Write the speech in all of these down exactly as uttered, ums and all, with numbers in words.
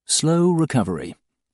Slow recovery.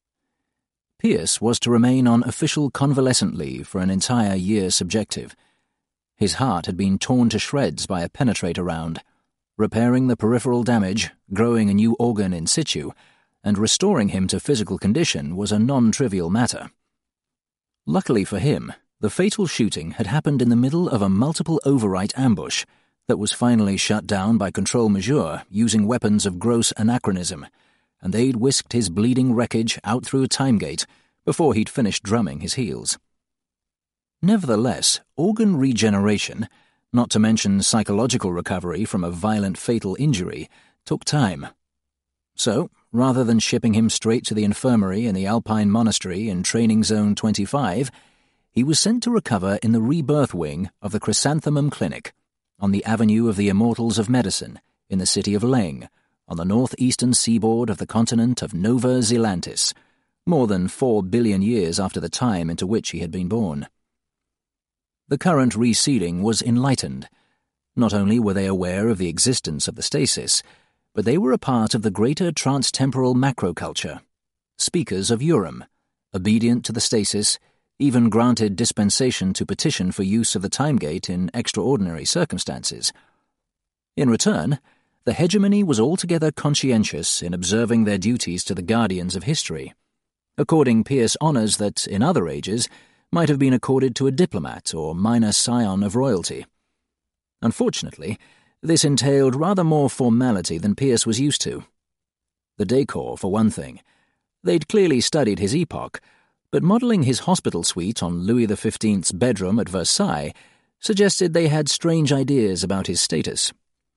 Pierce was to remain on official convalescent leave for an entire year subjective. His heart had been torn to shreds by a penetrator round. Repairing the peripheral damage, growing a new organ in situ, and restoring him to physical condition was a non-trivial matter. Luckily for him, the fatal shooting had happened in the middle of a multiple overwrite ambush that was finally shut down by Control Majeure using weapons of gross anachronism, and they'd whisked his bleeding wreckage out through a time gate before he'd finished drumming his heels. Nevertheless, organ regeneration, not to mention psychological recovery from a violent fatal injury, took time. So, rather than shipping him straight to the infirmary in the Alpine Monastery in Training Zone twenty-five, he was sent to recover in the rebirth wing of the Chrysanthemum Clinic, on the Avenue of the Immortals of Medicine, in the city of Leng, on the northeastern seaboard of the continent of Nova Zealantis, more than four billion years after the time into which he had been born. The current reseeding was enlightened. Not only were they aware of the existence of the stasis, but they were a part of the greater transtemporal macroculture, speakers of Urim, obedient to the stasis, even granted dispensation to petition for use of the time gate in extraordinary circumstances. In return, the hegemony was altogether conscientious in observing their duties to the guardians of history, according Pierce honours that, in other ages, might have been accorded to a diplomat or minor scion of royalty. Unfortunately, this entailed rather more formality than Pierce was used to. The decor, for one thing. They'd clearly studied his epoch, but modelling his hospital suite on Louis the Fifteenth's bedroom at Versailles suggested they had strange ideas about his status.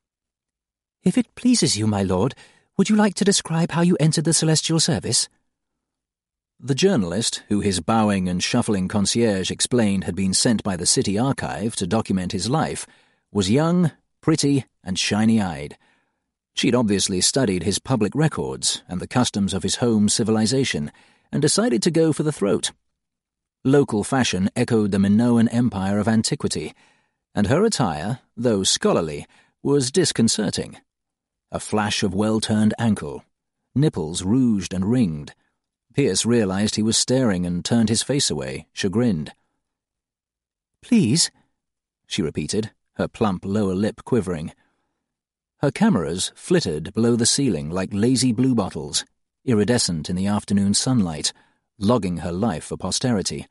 "If it pleases you, my lord, would you like to describe how you entered the celestial service?" The journalist, who his bowing and shuffling concierge explained had been sent by the city archive to document his life, was young, pretty, and shiny-eyed. She'd obviously studied his public records and the customs of his home civilization, and decided to go for the throat. Local fashion echoed the Minoan Empire of antiquity, and her attire, though scholarly, was disconcerting. A flash of well-turned ankle, nipples rouged and ringed. Pierce realized he was staring and turned his face away, chagrined. "Please?" she repeated, her plump lower lip quivering. Her cameras flittered below the ceiling like lazy bluebottles, iridescent in the afternoon sunlight, logging her life for posterity.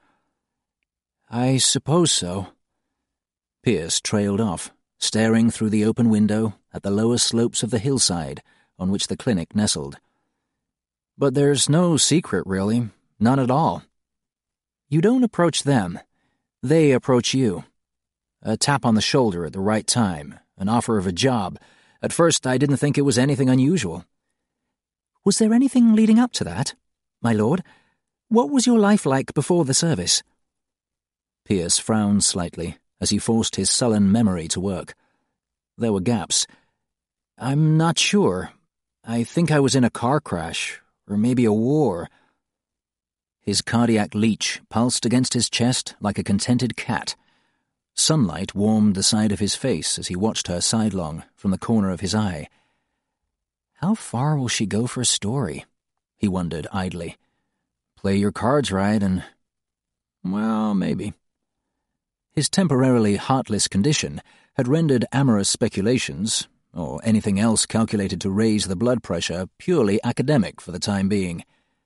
"I suppose so." Pierce trailed off, staring through the open window at the lower slopes of the hillside on which the clinic nestled. "But there's no secret, really. None at all. You don't approach them. They approach you. A tap on the shoulder at the right time, an offer of a job. At first I didn't think it was anything unusual." "Was there anything leading up to that, my lord? What was your life like before the service?" Pierce frowned slightly as he forced his sullen memory to work. There were gaps. "I'm not sure. I think I was in a car crash, or maybe a war." His cardiac leech pulsed against his chest like a contented cat. Sunlight warmed the side of his face as he watched her sidelong from the corner of his eye. How far will she go for a story? He wondered idly. Play your cards right and... well, maybe. His temporarily heartless condition had rendered amorous speculations, or anything else calculated to raise the blood pressure, purely academic for the time being.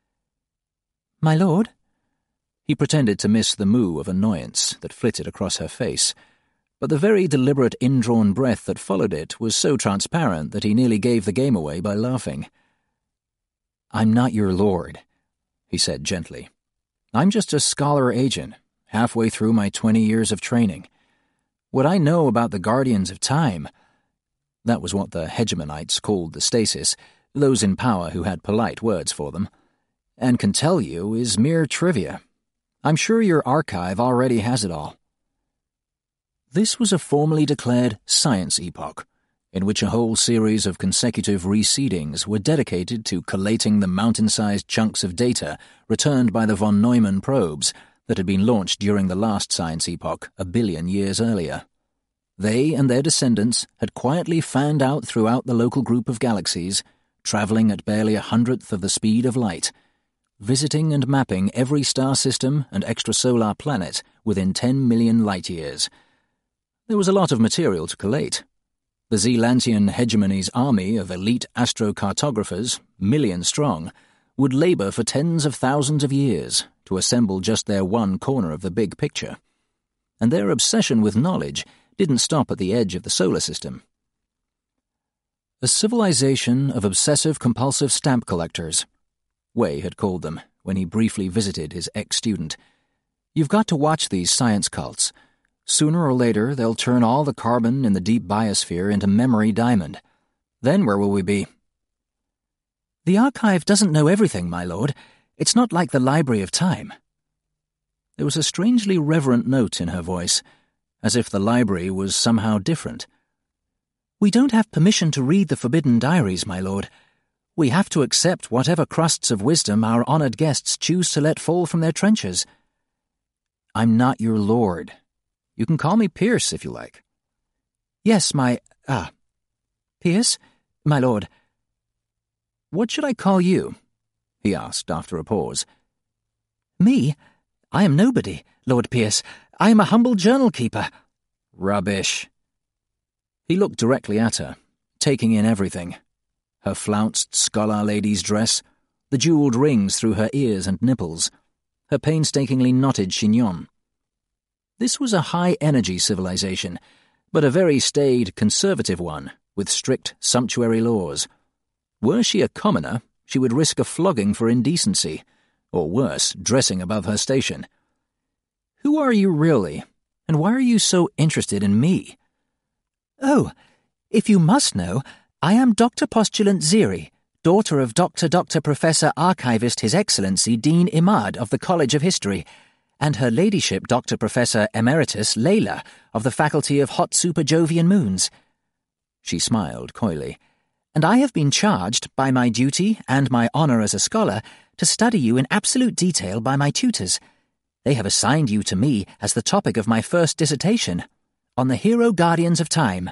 "My lord?" He pretended to miss the moo of annoyance that flitted across her face, but the very deliberate indrawn breath that followed it was so transparent that he nearly gave the game away by laughing. "I'm not your lord," he said gently. "I'm just a scholar agent, halfway through my twenty years of training. What I know about the Guardians of Time," that was what the hegemonites called the stasis, those in power who had polite words for them, "and can tell you is mere trivia. I'm sure your archive already has it all." This was a formally declared science epoch, in which a whole series of consecutive reseedings were dedicated to collating the mountain-sized chunks of data returned by the von Neumann probes that had been launched during the last science epoch a billion years earlier. They and their descendants had quietly fanned out throughout the local group of galaxies, travelling at barely a hundredth of the speed of light, visiting and mapping every star system and extrasolar planet within ten million light-years. There was a lot of material to collate. The Zealantian hegemony's army of elite astrocartographers, million strong, would labour for tens of thousands of years to assemble just their one corner of the big picture. And their obsession with knowledge didn't stop at the edge of the solar system. A civilization of obsessive-compulsive stamp collectors, Way had called them when he briefly visited his ex-student. You've got to watch these science cults. Sooner or later, they'll turn all the carbon in the deep biosphere into memory diamond. Then where will we be? The archive doesn't know everything, my lord. It's not like the Library of Time. There was a strangely reverent note in her voice, as if the library was somehow different. We don't have permission to read the forbidden diaries, my lord. We have to accept whatever crusts of wisdom our honoured guests choose to let fall from their trenchers. I'm not your lord. You can call me Pierce, if you like. Yes, my... ah. Pierce? My lord. What should I call you? He asked after a pause. Me? I am nobody, Lord Pierce. I am a humble journal-keeper. Rubbish. He looked directly at her, taking in everything. Her flounced scholar lady's dress, the jewelled rings through her ears and nipples, her painstakingly knotted chignon. This was a high-energy civilization, but a very staid, conservative one, with strict, sumptuary laws. Were she a commoner, she would risk a flogging for indecency, or worse, dressing above her station. Who are you really, and why are you so interested in me? Oh, if you must know, I am Doctor Postulant Ziri, daughter of Doctor Doctor Professor Archivist His Excellency Dean Imad of the College of History, and Her Ladyship Doctor Professor Emeritus Layla of the Faculty of Hot Super Jovian Moons. She smiled coyly. And I have been charged, by my duty and my honour as a scholar, to study you in absolute detail by my tutors. They have assigned you to me as the topic of my first dissertation, on the hero guardians of time.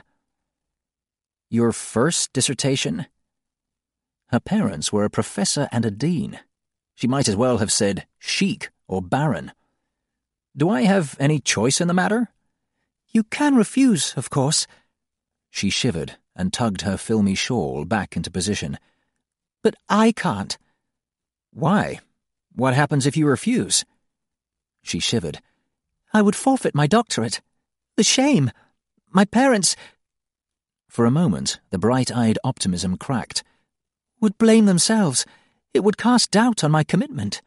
Your first dissertation? Her parents were a professor and a dean. She might as well have said sheik or baron. Do I have any choice in the matter? You can refuse, of course. She shivered and tugged her filmy shawl back into position. But I can't. Why? What happens if you refuse? She shivered. I would forfeit my doctorate. The shame. My parents... For a moment, the bright-eyed optimism cracked. Would blame themselves. It would cast doubt on my commitment.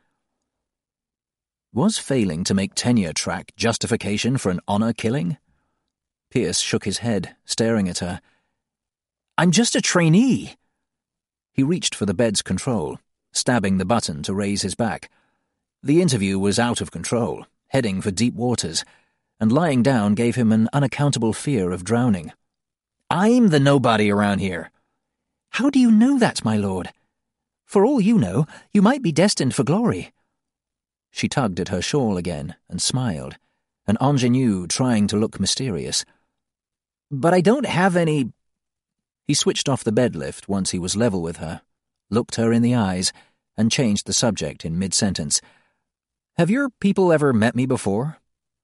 Was failing to make tenure track justification for an honour killing? Pierce shook his head, staring at her. I'm just a trainee. He reached for the bed's control, stabbing the button to raise his back. The interview was out of control, heading for deep waters, and lying down gave him an unaccountable fear of drowning. I'm the nobody around here. How do you know that, my lord? For all you know, you might be destined for glory. She tugged at her shawl again and smiled, an ingenue trying to look mysterious. But I don't have any... He switched off the bed lift once he was level with her, looked her in the eyes, and changed the subject in mid-sentence. Have your people ever met me before?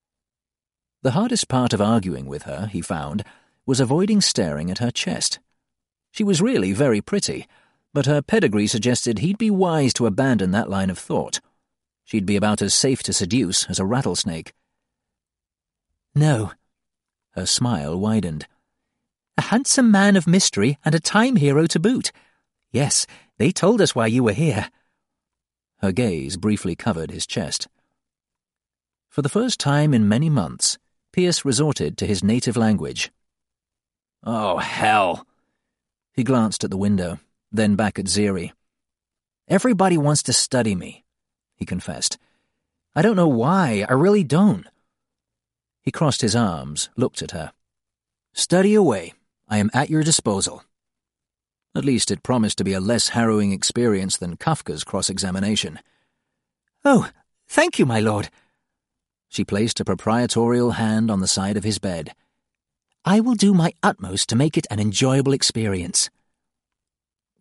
The hardest part of arguing with her, he found, was avoiding staring at her chest. She was really very pretty, but her pedigree suggested he'd be wise to abandon that line of thought. She'd be about as safe to seduce as a rattlesnake. No. Her smile widened. A handsome man of mystery and a time hero to boot. Yes, they told us why you were here. Her gaze briefly covered his chest. For the first time in many months, Pierce resorted to his native language. Oh, hell! He glanced at the window, then back at Ziri. Everybody wants to study me, he confessed. I don't know why, I really don't. He crossed his arms, looked at her. Study away. I am at your disposal. At least it promised to be a less harrowing experience than Kafka's cross-examination. Oh, thank you, my lord. She placed a proprietorial hand on the side of his bed. I will do my utmost to make it an enjoyable experience.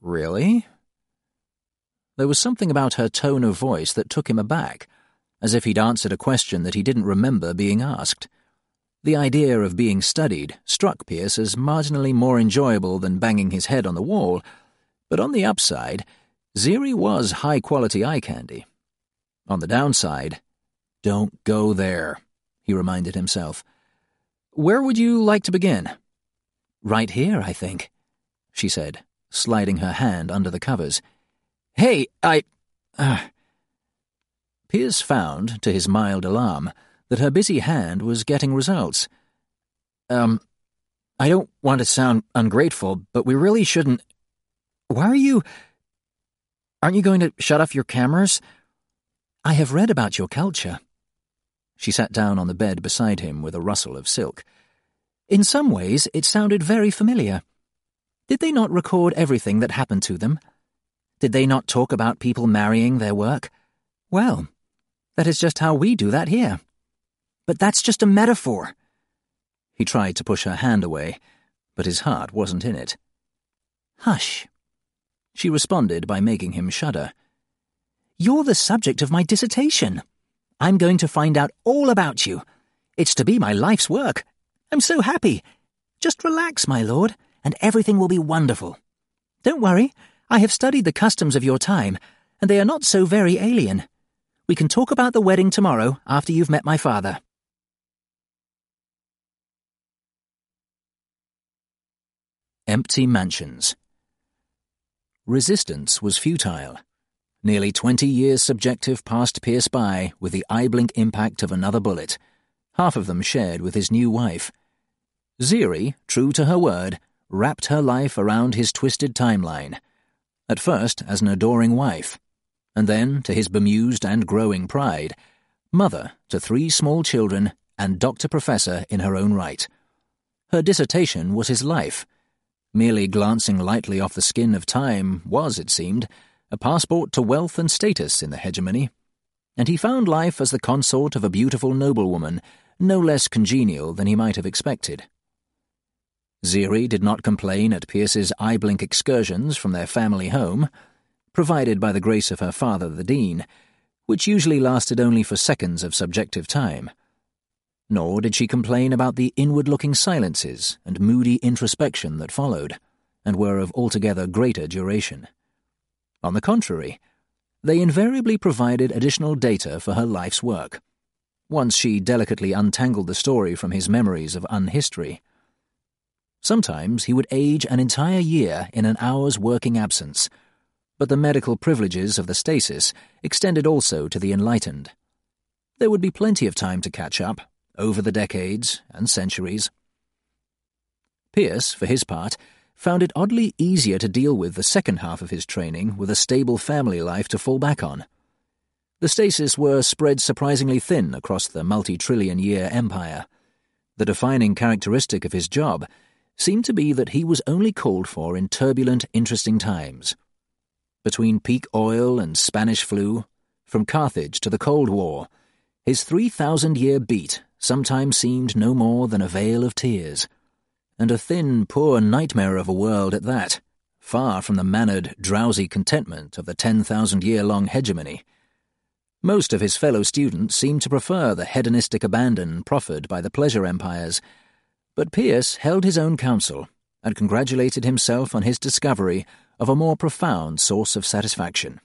Really? There was something about her tone of voice that took him aback, as if he'd answered a question that he didn't remember being asked. The idea of being studied struck Pierce as marginally more enjoyable than banging his head on the wall, but on the upside, Ziri was high-quality eye candy. On the downside, don't go there, he reminded himself. Where would you like to begin? Right here, I think, she said, sliding her hand under the covers. Hey, I... Uh. Pierce found, to his mild alarm, that her busy hand was getting results. Um, I don't want to sound ungrateful, but we really shouldn't... Why are you... Aren't you going to shut off your cameras? I have read about your culture. She sat down on the bed beside him with a rustle of silk. In some ways, it sounded very familiar. Did they not record everything that happened to them? Did they not talk about people marrying their work? Well, that is just how we do that here. But that's just a metaphor. He tried to push her hand away, but his heart wasn't in it. Hush. She responded by making him shudder. You're the subject of my dissertation. I'm going to find out all about you. It's to be my life's work. I'm so happy. Just relax, my lord, and everything will be wonderful. Don't worry, I have studied the customs of your time, and they are not so very alien. We can talk about the wedding tomorrow after you've met my father. Empty mansions. Resistance was futile. Nearly twenty years subjective passed Pierce by with the eye-blink impact of another bullet, half of them shared with his new wife. Ziri, true to her word, wrapped her life around his twisted timeline, at first as an adoring wife, and then, to his bemused and growing pride, mother to three small children and doctor-professor in her own right. Her dissertation was his life. Merely glancing lightly off the skin of time was, it seemed, a passport to wealth and status in the hegemony, and he found life as the consort of a beautiful noblewoman no less congenial than he might have expected. Ziri did not complain at Pierce's eye-blink excursions from their family home, provided by the grace of her father the dean, which usually lasted only for seconds of subjective time. Nor did she complain about the inward-looking silences and moody introspection that followed, and were of altogether greater duration. On the contrary, they invariably provided additional data for her life's work, once she delicately untangled the story from his memories of unhistory. Sometimes he would age an entire year in an hour's working absence, but the medical privileges of the stasis extended also to the enlightened. There would be plenty of time to catch up, over the decades and centuries. Pierce, for his part, found it oddly easier to deal with the second half of his training with a stable family life to fall back on. The stasis were spread surprisingly thin across the multi-trillion-year empire. The defining characteristic of his job seemed to be that he was only called for in turbulent, interesting times. Between peak oil and Spanish flu, from Carthage to the Cold War, his three thousand year beat sometimes seemed no more than a veil of tears, and a thin, poor nightmare of a world at that, far from the mannered, drowsy contentment of the ten thousand year long hegemony. Most of his fellow students seemed to prefer the hedonistic abandon proffered by the pleasure empires, but Pierce held his own counsel and congratulated himself on his discovery of a more profound source of satisfaction.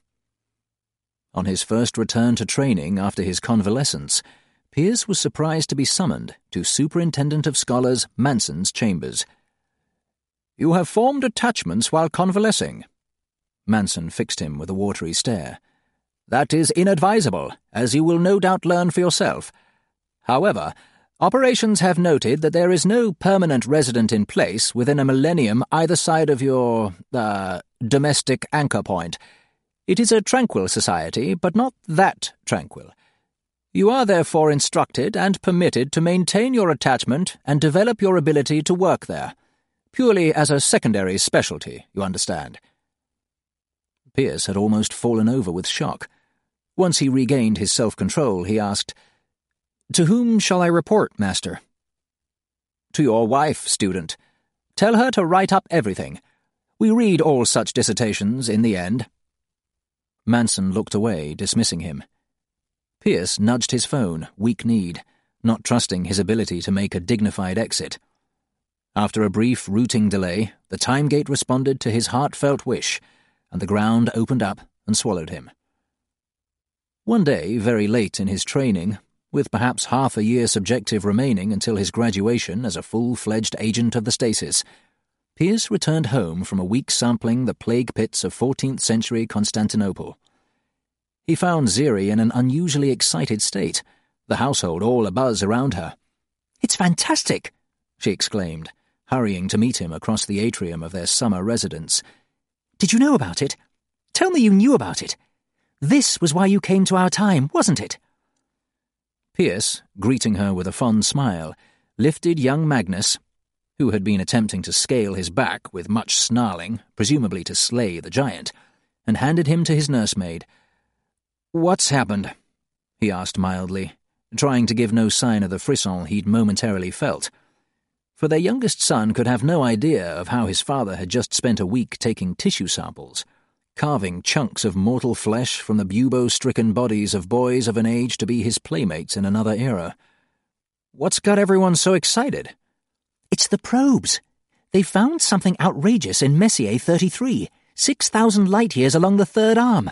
On his first return to training after his convalescence, Pierce was surprised to be summoned to Superintendent of Scholars Manson's chambers. "You have formed attachments while convalescing." Manson fixed him with a watery stare. "That is inadvisable, as you will no doubt learn for yourself. However, operations have noted that there is no permanent resident in place within a millennium either side of your, uh, domestic anchor point. It is a tranquil society, but not that tranquil. You are therefore instructed and permitted to maintain your attachment and develop your ability to work there, purely as a secondary specialty, you understand." Pierce had almost fallen over with shock. Once he regained his self-control, he asked, "To whom shall I report, Master?" "To your wife, student. Tell her to write up everything. We read all such dissertations in the end." Manson looked away, dismissing him. Pierce nudged his phone, weak-kneed, not trusting his ability to make a dignified exit. After a brief routing delay, the time gate responded to his heartfelt wish, and the ground opened up and swallowed him. One day, very late in his training, with perhaps half a year subjective remaining until his graduation as a full-fledged agent of the stasis, Pierce returned home from a week sampling the plague pits of fourteenth century Constantinople. He found Ziri in an unusually excited state, the household all abuzz around her. "It's fantastic!" she exclaimed, hurrying to meet him across the atrium of their summer residence. "Did you know about it? Tell me you knew about it. This was why you came to our time, wasn't it?" Pierce, greeting her with a fond smile, lifted young Magnus, who had been attempting to scale his back with much snarling, presumably to slay the giant, and handed him to his nursemaid. "What's happened?" he asked mildly, trying to give no sign of the frisson he'd momentarily felt. For their youngest son could have no idea of how his father had just spent a week taking tissue samples, carving chunks of mortal flesh from the bubo-stricken bodies of boys of an age to be his playmates in another era. "What's got everyone so excited?" "It's the probes. They found something outrageous in Messier thirty-three, six thousand light-years along the third arm."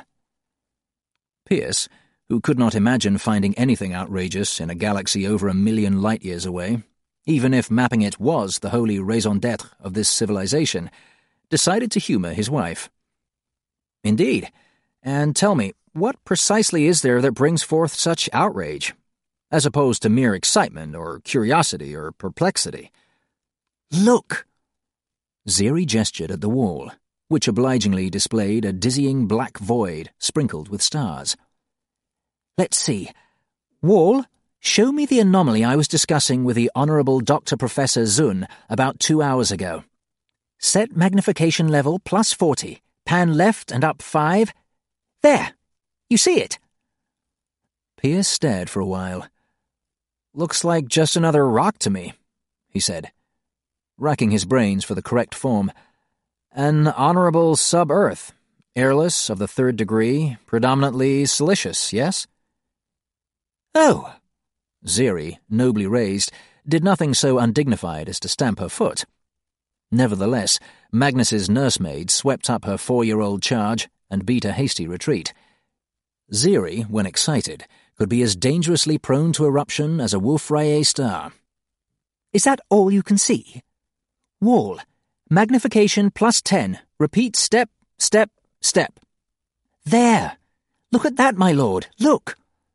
Pierce, who could not imagine finding anything outrageous in a galaxy over a million light-years away, even if mapping it was the holy raison d'etre of this civilization, decided to humour his wife. "Indeed. And tell me, what precisely is there that brings forth such outrage, as opposed to mere excitement or curiosity or perplexity?" "Look!" Ziri gestured at the wall, which obligingly displayed a dizzying black void sprinkled with stars. "Let's see. Wall, show me the anomaly I was discussing with the Honourable Doctor Professor Zun about two hours ago. Set magnification level plus forty. Pan left and up five. There! You see it?" Pierce stared for a while. "Looks like just another rock to me," he said, racking his brains for the correct form. "An honourable sub-Earth, airless, of the third degree, predominantly silicious, yes?" "Oh!" Ziri, nobly raised, did nothing so undignified as to stamp her foot. Nevertheless, Magnus's nursemaid swept up her four-year-old charge and beat a hasty retreat. Ziri, when excited, could be as dangerously prone to eruption as a Wolf-Rayet star. "Is that all you can see? Wall, magnification plus ten. Repeat step, step, step. There! Look at that, my lord, look!"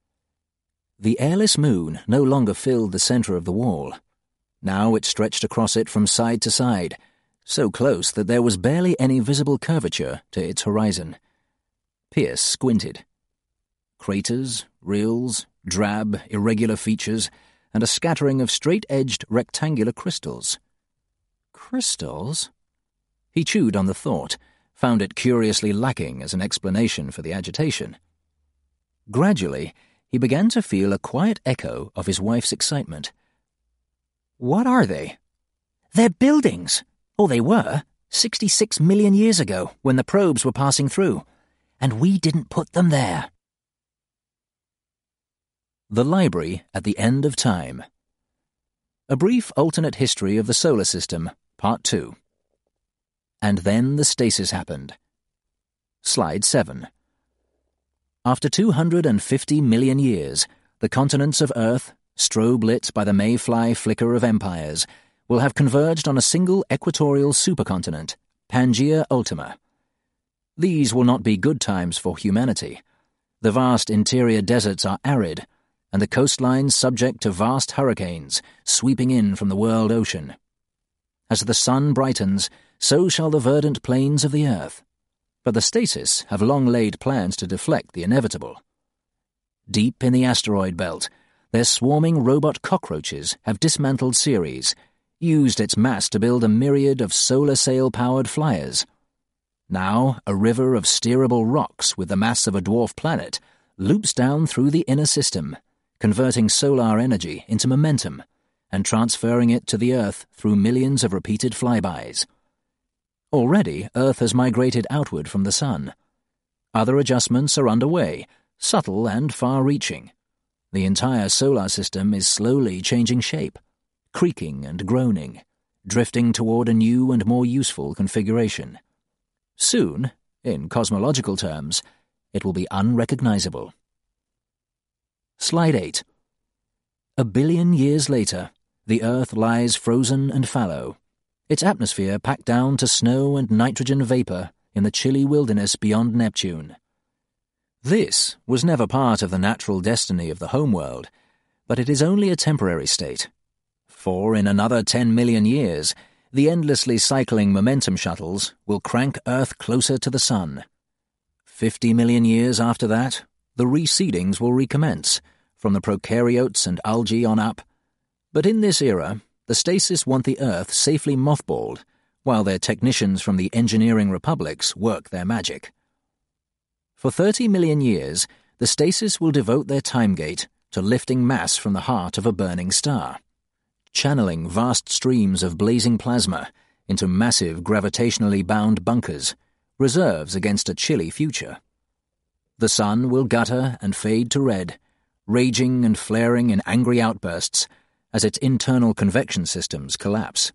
The airless moon no longer filled the centre of the wall. Now it stretched across it from side to side, so close that there was barely any visible curvature to its horizon. Pierce squinted. Craters, rills, drab, irregular features, and a scattering of straight-edged rectangular crystals. Crystals? He chewed on the thought, found it curiously lacking as an explanation for the agitation. Gradually, he began to feel a quiet echo of his wife's excitement. "What are they?" "They're buildings. Or they were, sixty-six million years ago, when the probes were passing through. And we didn't put them there." The Library at the End of Time. A Brief Alternate History of the Solar System, Part two. And then the stasis happened. Slide seven. After two hundred fifty million years, the continents of Earth, strobe-lit by the mayfly flicker of empires, will have converged on a single equatorial supercontinent, Pangaea Ultima. These will not be good times for humanity. The vast interior deserts are arid, and the coastlines subject to vast hurricanes sweeping in from the world ocean. As the sun brightens, so shall the verdant plains of the earth. But the stasis have long laid plans to deflect the inevitable. Deep in the asteroid belt, their swarming robot cockroaches have dismantled Ceres, used its mass to build a myriad of solar sail-powered flyers. Now, a river of steerable rocks with the mass of a dwarf planet loops down through the inner system, converting solar energy into momentum and transferring it to the Earth through millions of repeated flybys. Already, Earth has migrated outward from the Sun. Other adjustments are underway, subtle and far-reaching. The entire solar system is slowly changing shape, creaking and groaning, drifting toward a new and more useful configuration. Soon, in cosmological terms, it will be unrecognizable. Slide eight. A billion years later, the Earth lies frozen and fallow, its atmosphere packed down to snow and nitrogen vapor in the chilly wilderness beyond Neptune. This was never part of the natural destiny of the homeworld, but it is only a temporary state. For in another ten million years, the endlessly cycling momentum shuttles will crank Earth closer to the Sun. Fifty million years after that, the reseedings will recommence, from the prokaryotes and algae on up. But in this era, the stasis want the Earth safely mothballed, while their technicians from the engineering republics work their magic. For thirty million years, the stasis will devote their time gate to lifting mass from the heart of a burning star, channeling vast streams of blazing plasma into massive gravitationally bound bunkers, reserves against a chilly future. The Sun will gutter and fade to red, raging and flaring in angry outbursts as its internal convection systems collapse.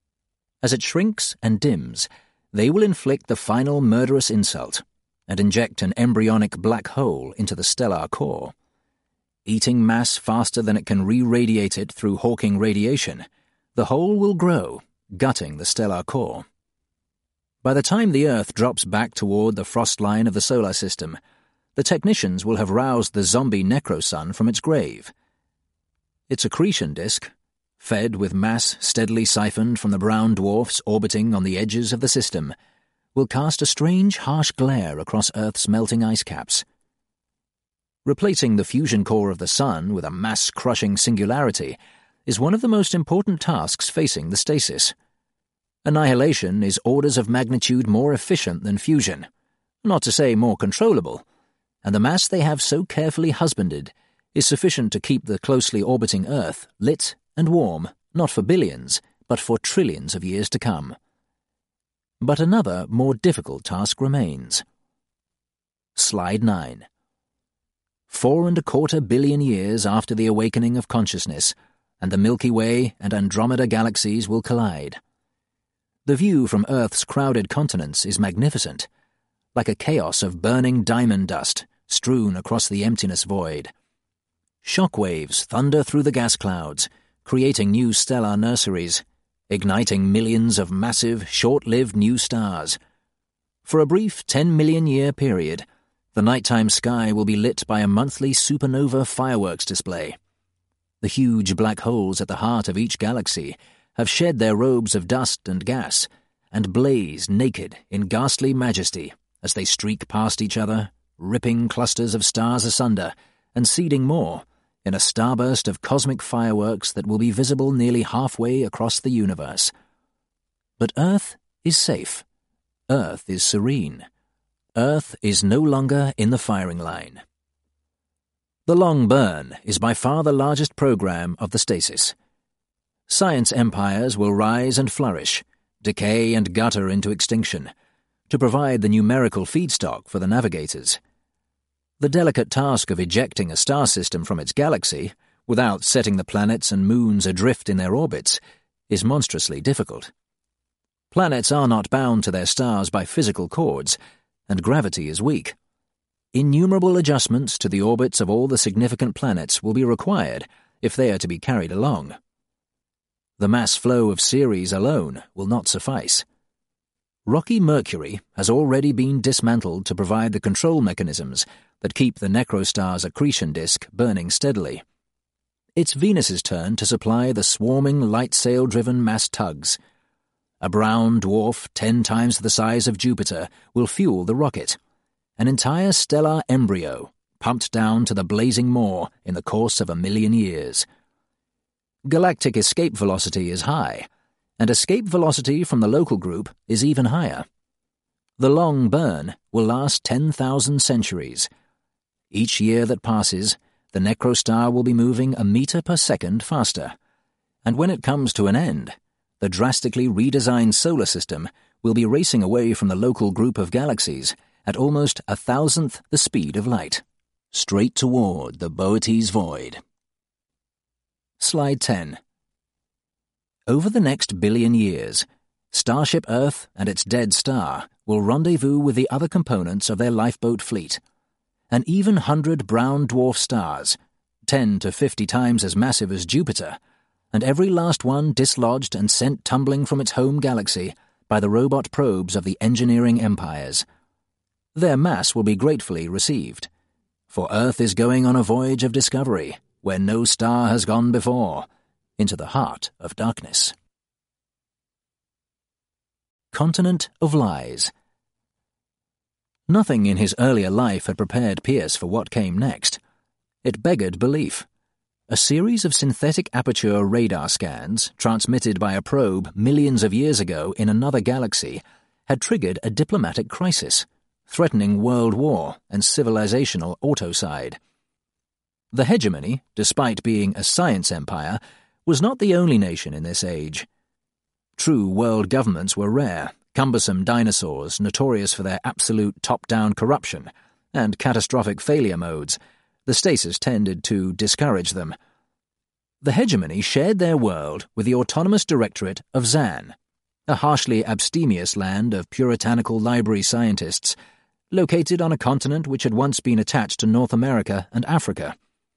As it shrinks and dims, they will inflict the final murderous insult and inject an embryonic black hole into the stellar core. Eating mass faster than it can re-radiate it through Hawking radiation, the hole will grow, gutting the stellar core. By the time the Earth drops back toward the frost line of the solar system, the technicians will have roused the zombie necrosun from its grave. Its accretion disk, fed with mass steadily siphoned from the brown dwarfs orbiting on the edges of the system, will cast a strange, harsh glare across Earth's melting ice caps. Replacing the fusion core of the Sun with a mass-crushing singularity is one of the most important tasks facing the stasis. Annihilation is orders of magnitude more efficient than fusion, not to say more controllable, and the mass they have so carefully husbanded is sufficient to keep the closely orbiting Earth lit and warm, not for billions, but for trillions of years to come. But another, more difficult task remains. Slide nine. Four and a quarter billion years after the awakening of consciousness, and the Milky Way and Andromeda galaxies will collide. The view from Earth's crowded continents is magnificent, like a chaos of burning diamond dust strewn across the emptiness void. Shock waves thunder through the gas clouds, creating new stellar nurseries, igniting millions of massive, short-lived new stars. For a brief ten million year period, the nighttime sky will be lit by a monthly supernova fireworks display. The huge black holes at the heart of each galaxy have shed their robes of dust and gas, and blaze naked in ghastly majesty as they streak past each other, ripping clusters of stars asunder, and seeding more, in a starburst of cosmic fireworks that will be visible nearly halfway across the universe. But Earth is safe. Earth is serene. Earth is no longer in the firing line. The Long Burn is by far the largest program of the stasis. Science empires will rise and flourish, decay and gutter into extinction, to provide the numerical feedstock for the navigators. The delicate task of ejecting a star system from its galaxy, without setting the planets and moons adrift in their orbits, is monstrously difficult. Planets are not bound to their stars by physical cords, and gravity is weak. Innumerable adjustments to the orbits of all the significant planets will be required if they are to be carried along. The mass flow of Ceres alone will not suffice. Rocky Mercury has already been dismantled to provide the control mechanisms that keep the Necrostar's accretion disk burning steadily. It's Venus's turn to supply the swarming light-sail-driven mass tugs. A brown dwarf ten times the size of Jupiter will fuel the rocket, an entire stellar embryo pumped down to the blazing maw in the course of a million years. Galactic escape velocity is high, and escape velocity from the local group is even higher. The Long Burn will last ten thousand centuries. Each year that passes, the Necrostar will be moving a meter per second faster, and when it comes to an end, the drastically redesigned solar system will be racing away from the local group of galaxies at almost a thousandth the speed of light, straight toward the Boötes Void. Slide ten. Over the next billion years, Starship Earth and its dead star will rendezvous with the other components of their lifeboat fleet. An even hundred brown dwarf stars, ten to fifty times as massive as Jupiter, and every last one dislodged and sent tumbling from its home galaxy by the robot probes of the engineering empires. Their mass will be gratefully received, for Earth is going on a voyage of discovery where no star has gone before, into the heart of darkness. Continent of Lies. Nothing in his earlier life had prepared Pierce for what came next. It beggared belief. A series of synthetic aperture radar scans, transmitted by a probe millions of years ago in another galaxy, had triggered a diplomatic crisis, threatening world war and civilizational autocide. The hegemony, despite being a science empire, was not the only nation in this age. True world governments were rare, cumbersome dinosaurs notorious for their absolute top-down corruption and catastrophic failure modes. The stasis tended to discourage them. The hegemony shared their world with the autonomous directorate of Zan, a harshly abstemious land of puritanical library scientists, located on a continent which had once been attached to North America and Africa.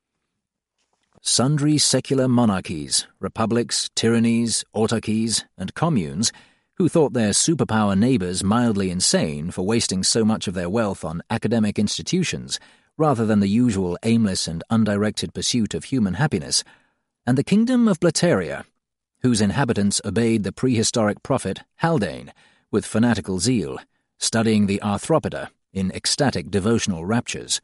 Sundry secular monarchies, republics, tyrannies, autarchies, and communes, who thought their superpower neighbours mildly insane for wasting so much of their wealth on academic institutions rather than the usual aimless and undirected pursuit of human happiness, and the kingdom of Blateria, whose inhabitants obeyed the prehistoric prophet Haldane with fanatical zeal, studying the Arthropoda in ecstatic devotional raptures.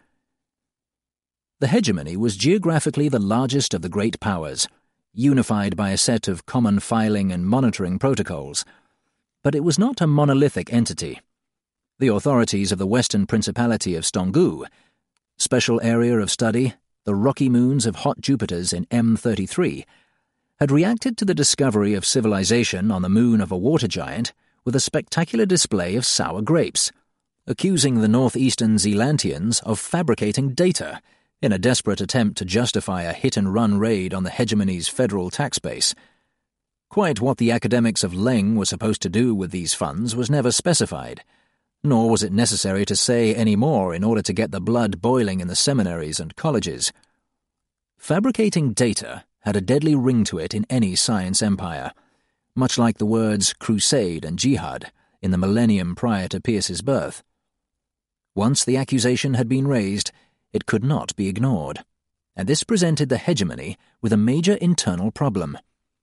The hegemony was geographically the largest of the great powers, unified by a set of common filing and monitoring protocols. But it was not a monolithic entity. The authorities of the Western Principality of Stongu, special area of study, the rocky moons of hot Jupiters in M thirty-three, had reacted to the discovery of civilization on the moon of a water giant with a spectacular display of sour grapes, accusing the northeastern Zealantians of fabricating data in a desperate attempt to justify a hit-and-run raid on the hegemony's federal tax base. Quite what the academics of Leng were supposed to do with these funds was never specified, nor was it necessary to say any more in order to get the blood boiling in the seminaries and colleges. Fabricating data had a deadly ring to it in any science empire, much like the words crusade and jihad in the millennium prior to Pierce's birth. Once the accusation had been raised, it could not be ignored, and this presented the hegemony with a major internal problem.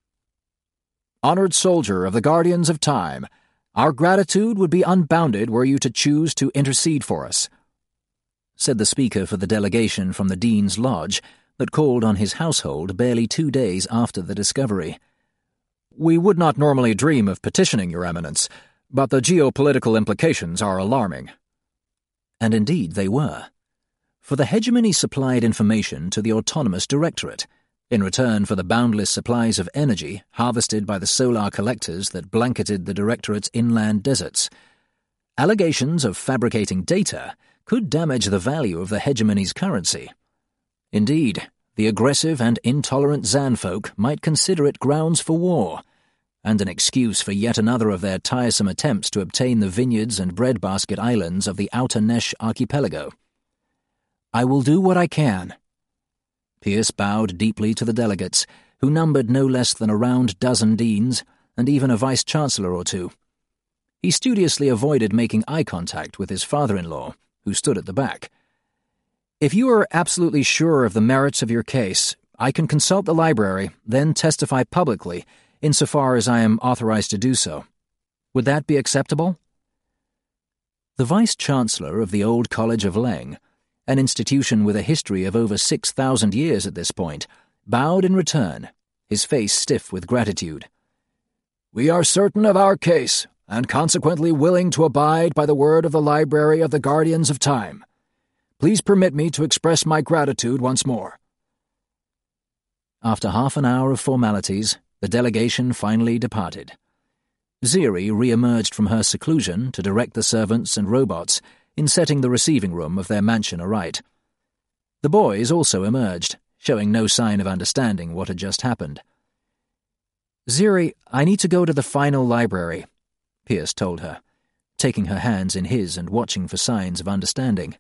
Honored soldier of the Guardians of Time, our gratitude would be unbounded were you to choose to intercede for us, said the speaker for the delegation from the Dean's Lodge that called on his household barely two days after the discovery. We would not normally dream of petitioning your eminence, but the geopolitical implications are alarming. And indeed they were. For the hegemony supplied information to the autonomous directorate, in return for the boundless supplies of energy harvested by the solar collectors that blanketed the directorate's inland deserts. Allegations of fabricating data could damage the value of the hegemony's currency. Indeed, the aggressive and intolerant Zanfolk might consider it grounds for war, and an excuse for yet another of their tiresome attempts to obtain the vineyards and breadbasket islands of the Outer Nesh archipelago. I will do what I can. Pierce bowed deeply to the delegates, who numbered no less than a round dozen deans, and even a vice-chancellor or two. He studiously avoided making eye contact with his father-in-law, who stood at the back. If you are absolutely sure of the merits of your case, I can consult the library, then testify publicly, insofar as I am authorized to do so. Would that be acceptable? The vice-chancellor of the Old College of Leng, an institution with a history of over six thousand years at this point, bowed in return, his face stiff with gratitude. We are certain of our case, and consequently willing to abide by the word of the Library of the Guardians of Time. Please permit me to express my gratitude once more. After half an hour of formalities, the delegation finally departed. Ziri re-emerged from her seclusion to direct the servants and robots in setting the receiving room of their mansion aright. The boys also emerged, showing no sign of understanding what had just happened. "Ziri, I need to go to the final library," Pierce told her, taking her hands in his and watching for signs of understanding.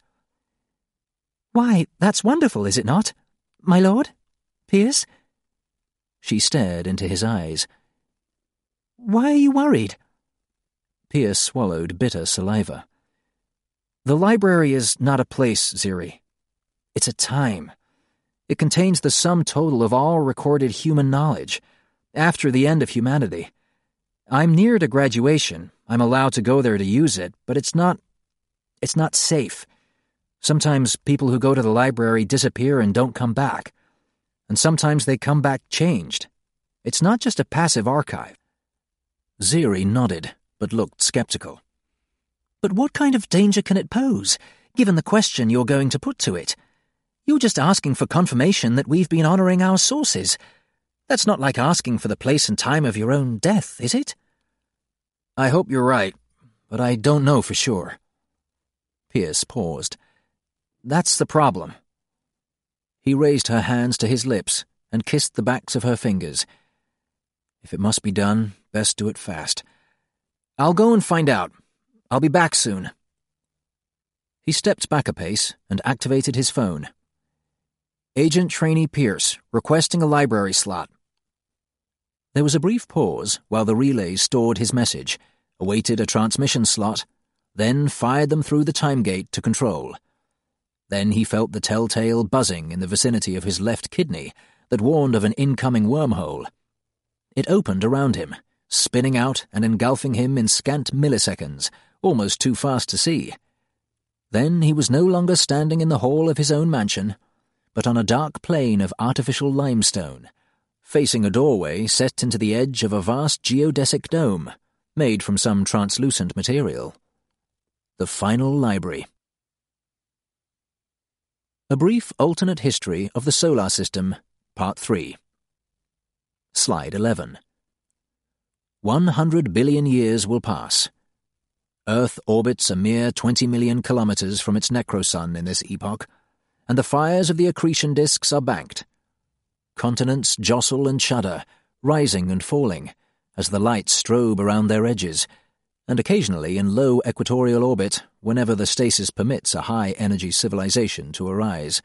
"Why, that's wonderful, is it not? My lord? Pierce?" She stared into his eyes. "Why are you worried?" Pierce swallowed bitter saliva. "The library is not a place, Ziri. It's a time. It contains the sum total of all recorded human knowledge, after the end of humanity. I'm near to graduation. I'm allowed to go there to use it, but it's not... it's not safe. Sometimes people who go to the library disappear and don't come back. And sometimes they come back changed. It's not just a passive archive." Ziri nodded, but looked skeptical. "But what kind of danger can it pose, given the question you're going to put to it? You're just asking for confirmation that we've been honouring our sources. That's not like asking for the place and time of your own death, is it?" "I hope you're right, but I don't know for sure." Pierce paused. "That's the problem." He raised her hands to his lips and kissed the backs of her fingers. "If it must be done, best do it fast. I'll go and find out. I'll be back soon." He stepped back a pace and activated his phone. "Agent Trainee Pierce, requesting a library slot." There was a brief pause while the relay stored his message, awaited a transmission slot, then fired them through the time gate to control. Then he felt the telltale buzzing in the vicinity of his left kidney that warned of an incoming wormhole. It opened around him, spinning out and engulfing him in scant milliseconds, almost too fast to see. Then he was no longer standing in the hall of his own mansion, but on a dark plain of artificial limestone, facing a doorway set into the edge of a vast geodesic dome, made from some translucent material. The Final Library. A Brief Alternate History of the Solar System, Part three. Slide eleven. One hundred billion years will pass. Earth orbits a mere twenty million kilometers from its necrosun in this epoch, and the fires of the accretion disks are banked. Continents jostle and shudder, rising and falling, as the lights strobe around their edges, and occasionally in low equatorial orbit whenever the stasis permits a high-energy civilization to arise.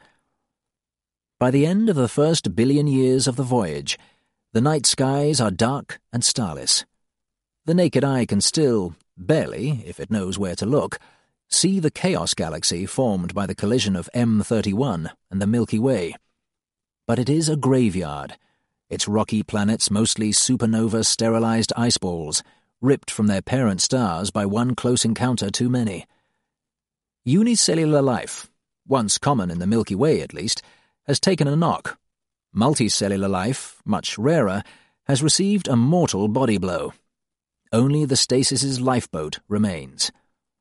By the end of the first billion years of the voyage, the night skies are dark and starless. The naked eye can still, barely, if it knows where to look, see the Chaos Galaxy formed by the collision of M thirty-one and the Milky Way. But it is a graveyard, its rocky planets mostly supernova-sterilized ice balls, ripped from their parent stars by one close encounter too many. Unicellular life, once common in the Milky Way at least, has taken a knock. Multicellular life, much rarer, has received a mortal body blow. Only the Stasis's lifeboat remains.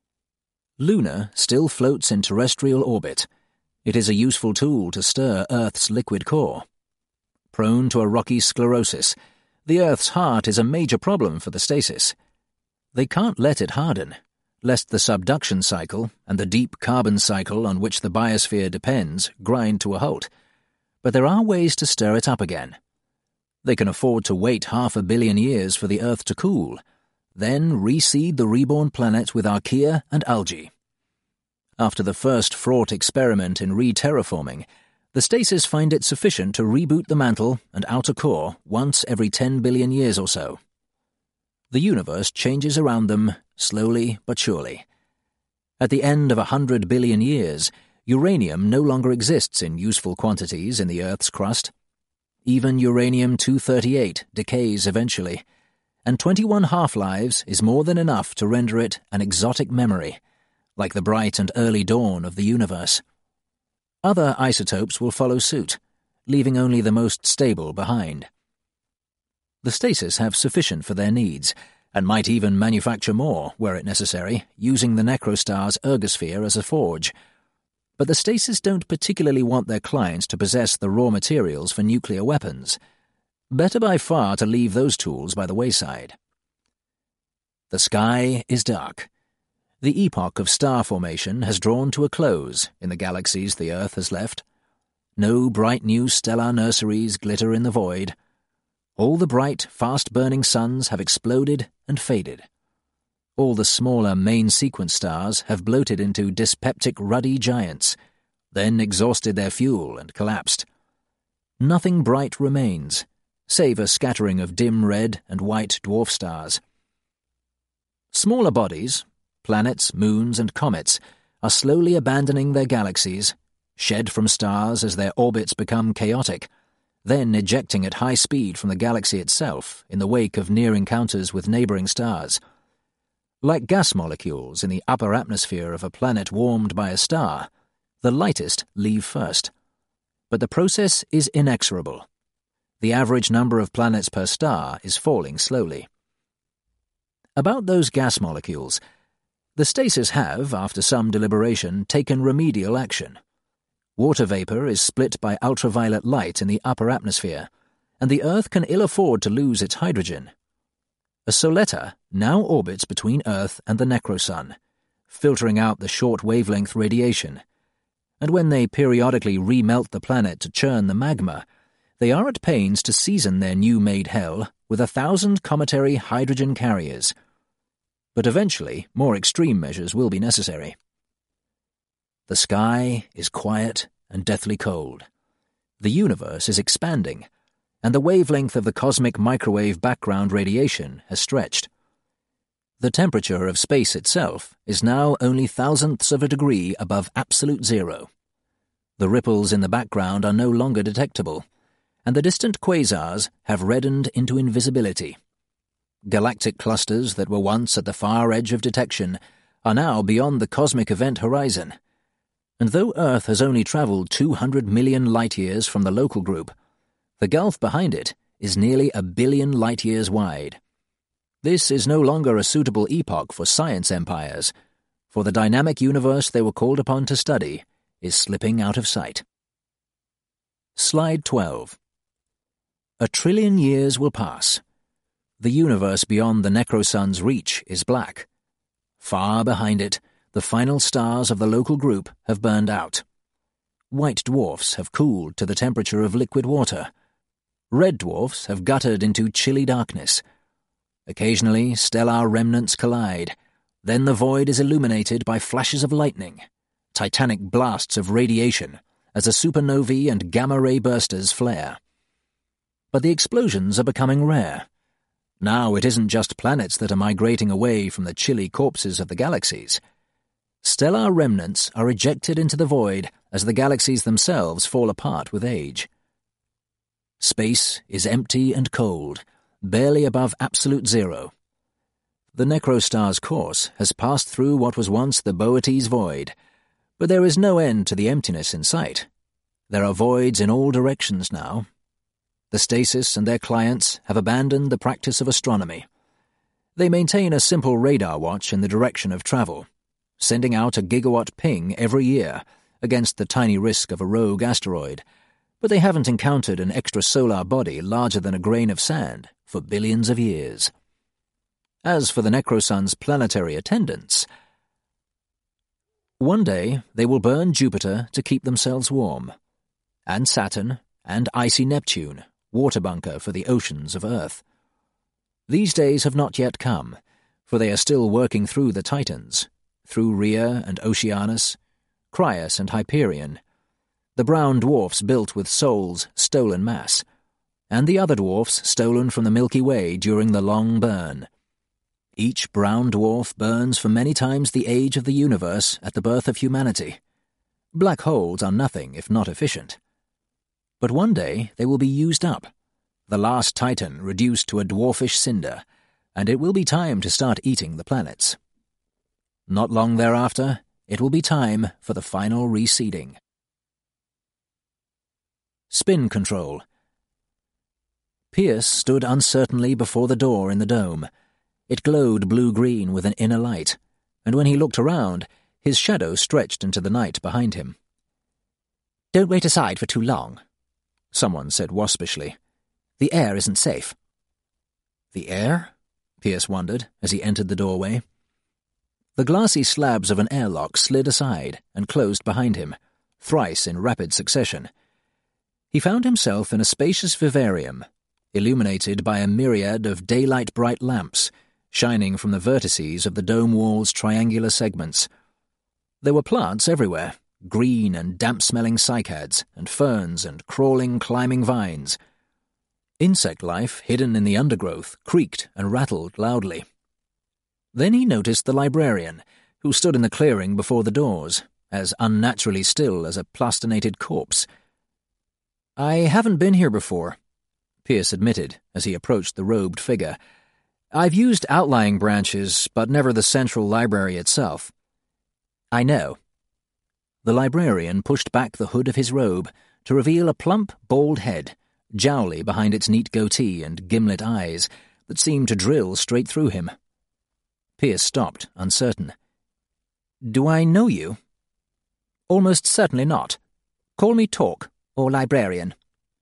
Luna still floats in terrestrial orbit. It is a useful tool to stir Earth's liquid core. Prone to a rocky sclerosis, the Earth's heart is a major problem for the Stasis. They can't let it harden, lest the subduction cycle and the deep carbon cycle on which the biosphere depends grind to a halt. But there are ways to stir it up again. They can afford to wait half a billion years for the Earth to cool, then reseed the reborn planet with archaea and algae. After the first fraught experiment in re-terraforming, the Stasis find it sufficient to reboot the mantle and outer core once every ten billion years or so. The universe changes around them, slowly but surely. At the end of a hundred billion years, uranium no longer exists in useful quantities in the Earth's crust. Even uranium two thirty-eight decays eventually, and twenty-one half-lives is more than enough to render it an exotic memory, like the bright and early dawn of the universe. Other isotopes will follow suit, leaving only the most stable behind. The Stasis have sufficient for their needs, and might even manufacture more, were it necessary, using the Necrostar's ergosphere as a forge. But the Stasis don't particularly want their clients to possess the raw materials for nuclear weapons. Better by far to leave those tools by the wayside. The sky is dark. The epoch of star formation has drawn to a close in the galaxies the Earth has left. No bright new stellar nurseries glitter in the void. All the bright, fast-burning suns have exploded and faded. All the smaller main sequence stars have bloated into dyspeptic ruddy giants, then exhausted their fuel and collapsed. Nothing bright remains, save a scattering of dim red and white dwarf stars. Smaller bodies, planets, moons, and comets, are slowly abandoning their galaxies, shed from stars as their orbits become chaotic, then ejecting at high speed from the galaxy itself in the wake of near encounters with neighboring stars. Like gas molecules in the upper atmosphere of a planet warmed by a star, the lightest leave first. But the process is inexorable. The average number of planets per star is falling slowly. About those gas molecules, the stasis have, after some deliberation, taken remedial action. Water vapor is split by ultraviolet light in the upper atmosphere, and the Earth can ill afford to lose its hydrogen. A soletta now orbits between Earth and the necrosun, filtering out the short wavelength radiation, and when they periodically remelt the planet to churn the magma, they are at pains to season their new-made hell with a thousand cometary hydrogen carriers. But eventually, more extreme measures will be necessary. The sky is quiet and deathly cold. The universe is expanding, and the wavelength of the cosmic microwave background radiation has stretched. The temperature of space itself is now only thousandths of a degree above absolute zero. The ripples in the background are no longer detectable, and the distant quasars have reddened into invisibility. Galactic clusters that were once at the far edge of detection are now beyond the cosmic event horizon, and though Earth has only travelled two hundred million light-years from the local group, the gulf behind it is nearly a billion light-years wide. This is no longer a suitable epoch for science empires, for the dynamic universe they were called upon to study is slipping out of sight. Slide twelve. A trillion years will pass. The universe beyond the necrosun's reach is black. Far behind it, the final stars of the local group have burned out. White dwarfs have cooled to the temperature of liquid water. Red dwarfs have guttered into chilly darkness. Occasionally, stellar remnants collide. Then the void is illuminated by flashes of lightning, titanic blasts of radiation, as the supernovae and gamma-ray bursters flare. But the explosions are becoming rare. Now it isn't just planets that are migrating away from the chilly corpses of the galaxies. Stellar remnants are ejected into the void as the galaxies themselves fall apart with age. Space is empty and cold, barely above absolute zero. The Necrostar's course has passed through what was once the Boötes void, but there is no end to the emptiness in sight. There are voids in all directions now. The Stasis and their clients have abandoned the practice of astronomy. They maintain a simple radar watch in the direction of travel, sending out a gigawatt ping every year against the tiny risk of a rogue asteroid, but they haven't encountered an extrasolar body larger than a grain of sand for billions of years. As for the Necrosun's planetary attendants, one day they will burn Jupiter to keep themselves warm, and Saturn, and icy Neptune, water bunker for the oceans of Earth. These days have not yet come, for they are still working through the Titans, through Rhea and Oceanus, Crius and Hyperion, the brown dwarfs built with Sol's stolen mass, and the other dwarfs stolen from the Milky Way during the long burn. Each brown dwarf burns for many times the age of the universe at the birth of humanity. Black holes are nothing if not efficient. But one day they will be used up, the last Titan reduced to a dwarfish cinder, and it will be time to start eating the planets. Not long thereafter, it will be time for the final reseeding. Spin control. Pierce stood uncertainly before the door in the dome. It glowed blue-green with an inner light, and when he looked around, his shadow stretched into the night behind him. "Don't wait aside for too long," someone said waspishly. "The air isn't safe." The air? Pierce wondered as he entered the doorway. The glassy slabs of an airlock slid aside and closed behind him, thrice in rapid succession. He found himself in a spacious vivarium, illuminated by a myriad of daylight-bright lamps, shining from the vertices of the dome wall's triangular segments. There were plants everywhere, green and damp-smelling cycads, and ferns and crawling, climbing vines. Insect life, hidden in the undergrowth, creaked and rattled loudly. Then he noticed the librarian, who stood in the clearing before the doors, as unnaturally still as a plastinated corpse. "I haven't been here before," Pierce admitted as he approached the robed figure. "I've used outlying branches, but never the central library itself." "I know." The librarian pushed back the hood of his robe to reveal a plump, bald head, jowly behind its neat goatee and gimlet eyes that seemed to drill straight through him. Pierce stopped, uncertain. "Do I know you?" "Almost certainly not. Call me Talk, or Librarian."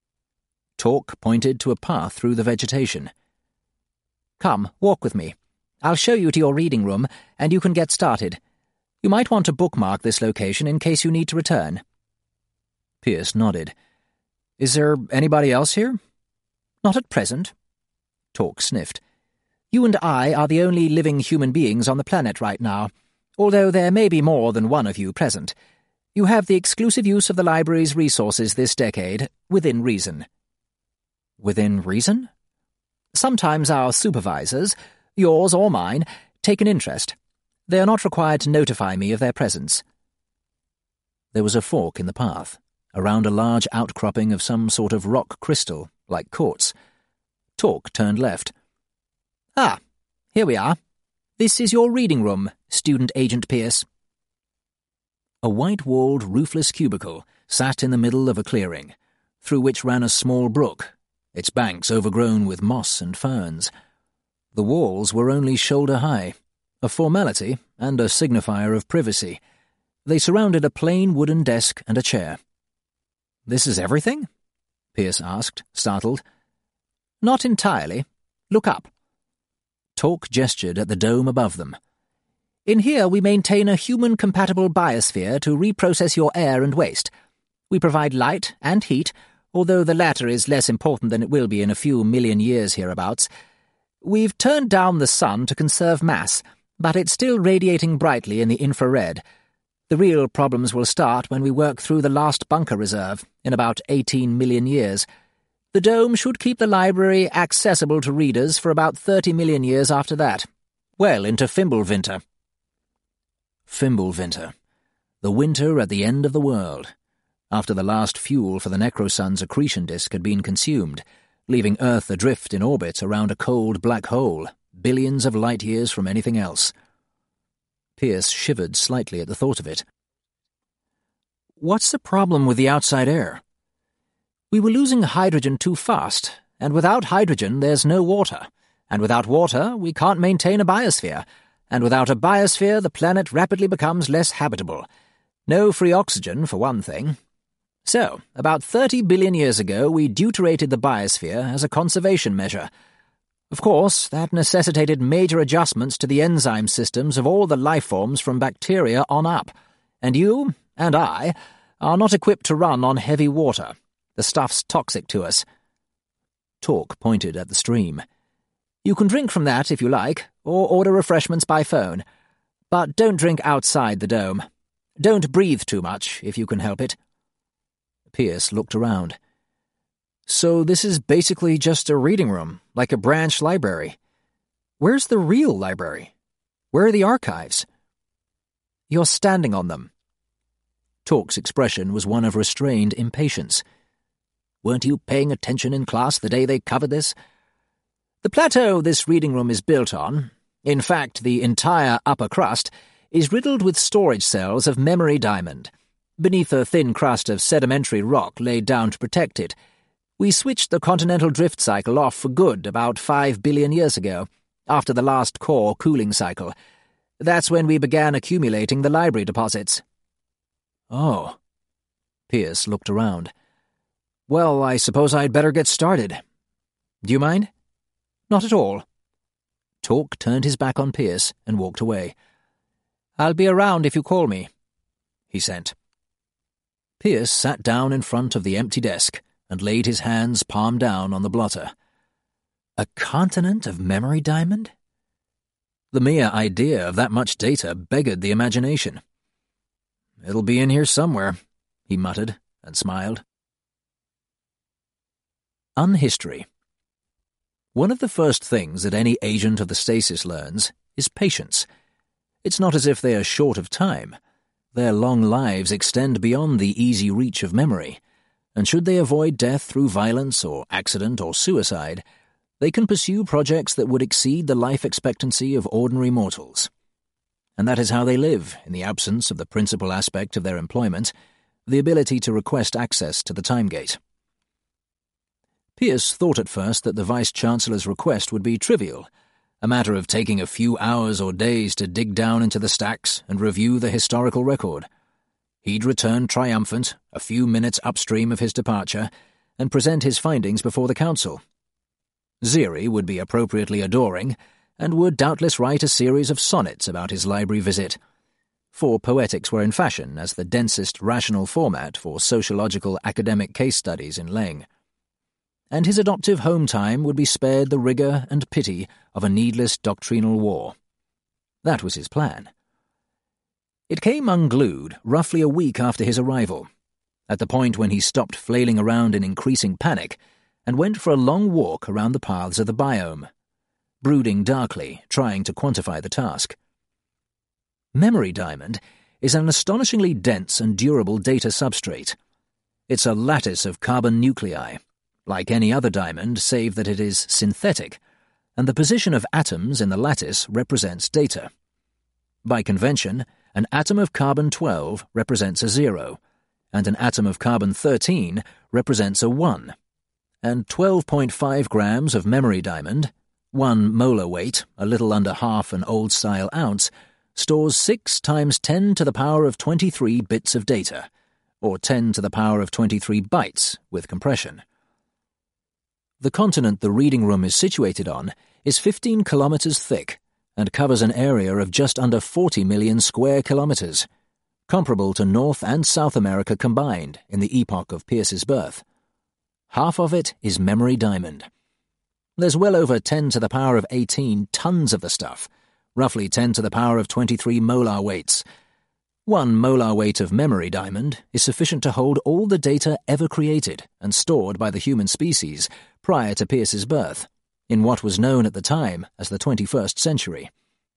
Talk pointed to a path through the vegetation. "Come, walk with me. I'll show you to your reading room, and you can get started. You might want to bookmark this location in case you need to return." Pierce nodded. "Is there anybody else here?" "Not at present." Talk sniffed. "You and I are the only living human beings on the planet right now, although there may be more than one of you present. You have the exclusive use of the library's resources this decade, within reason." "Within reason?" "Sometimes our supervisors, yours or mine, take an interest. They are not required to notify me of their presence." There was a fork in the path, around a large outcropping of some sort of rock crystal, like quartz. Talk turned left. "Ah, here we are. This is your reading room, Student Agent Pierce." A white-walled, roofless cubicle sat in the middle of a clearing, through which ran a small brook, its banks overgrown with moss and ferns. The walls were only shoulder-high, a formality and a signifier of privacy. They surrounded a plain wooden desk and a chair. "This is everything?" Pierce asked, startled. "Not entirely. Look up." Talk gestured at the dome above them. "In here we maintain a human-compatible biosphere to reprocess your air and waste. We provide light and heat, although the latter is less important than it will be in a few million years hereabouts. We've turned down the sun to conserve mass, but it's still radiating brightly in the infrared. The real problems will start when we work through the last bunker reserve, in about eighteen million years. The dome should keep the library accessible to readers for about thirty million years after that, well into Fimbulvinter." Fimbulvinter, the winter at the end of the world, after the last fuel for the Necrosun's accretion disk had been consumed, leaving Earth adrift in orbit around a cold black hole, billions of light-years from anything else. Pierce shivered slightly at the thought of it. "What's the problem with the outside air?" "We were losing hydrogen too fast, and without hydrogen there's no water, and without water we can't maintain a biosphere, and without a biosphere the planet rapidly becomes less habitable. No free oxygen, for one thing. So, about thirty billion years ago we deuterated the biosphere as a conservation measure. Of course, that necessitated major adjustments to the enzyme systems of all the life forms from bacteria on up, and you, and I, are not equipped to run on heavy water. The stuff's toxic to us." Talk pointed at the stream. "You can drink from that if you like, or order refreshments by phone. But don't drink outside the dome. Don't breathe too much, if you can help it." Pierce looked around. "So this is basically just a reading room, like a branch library. Where's the real library? Where are the archives?" "You're standing on them." Talk's expression was one of restrained impatience. "Weren't you paying attention in class the day they covered this? The plateau this reading room is built on, in fact the entire upper crust, is riddled with storage cells of memory diamond, beneath a thin crust of sedimentary rock laid down to protect it. We switched the continental drift cycle off for good about five billion years ago, after the last core cooling cycle. That's when we began accumulating the library deposits." "Oh." Pierce looked around. "Well, I suppose I'd better get started. Do you mind?" "Not at all." Torque turned his back on Pierce and walked away. "I'll be around if you call me," he sent. Pierce sat down in front of the empty desk and laid his hands palm down on the blotter. A continent of memory diamond? The mere idea of that much data beggared the imagination. "It'll be in here somewhere," he muttered and smiled. Unhistory. One of the first things that any agent of the stasis learns is patience. It's not as if they are short of time. Their long lives extend beyond the easy reach of memory, and should they avoid death through violence or accident or suicide, they can pursue projects that would exceed the life expectancy of ordinary mortals. And that is how they live, in the absence of the principal aspect of their employment, the ability to request access to the time gate. Pierce thought at first that the Vice-Chancellor's request would be trivial, a matter of taking a few hours or days to dig down into the stacks and review the historical record. He'd return triumphant, a few minutes upstream of his departure, and present his findings before the Council. Ziri would be appropriately adoring, and would doubtless write a series of sonnets about his library visit, for poetics were in fashion as the densest rational format for sociological academic case studies in Leng. And his adoptive home time would be spared the rigour and pity of a needless doctrinal war. That was his plan. It came unglued roughly a week after his arrival, at the point when he stopped flailing around in increasing panic and went for a long walk around the paths of the biome, brooding darkly, trying to quantify the task. Memory diamond is an astonishingly dense and durable data substrate. It's a lattice of carbon nuclei, like any other diamond save that it is synthetic, and the position of atoms in the lattice represents data. By convention, an atom of carbon twelve represents a zero, and an atom of carbon thirteen represents a one, and twelve point five grams of memory diamond, one molar weight, a little under half an old-style ounce, stores six times ten to the power of twenty-three bits of data, or ten to the power of twenty-three bytes with compression. The continent the reading room is situated on is fifteen kilometres thick and covers an area of just under forty million square kilometres, comparable to North and South America combined in the epoch of Pierce's birth. Half of it is memory diamond. There's well over ten to the power of eighteen tons of the stuff, roughly ten to the power of twenty-three molar weights. One molar weight of memory diamond is sufficient to hold all the data ever created and stored by the human species prior to Pierce's birth, in what was known at the time as the twenty-first century.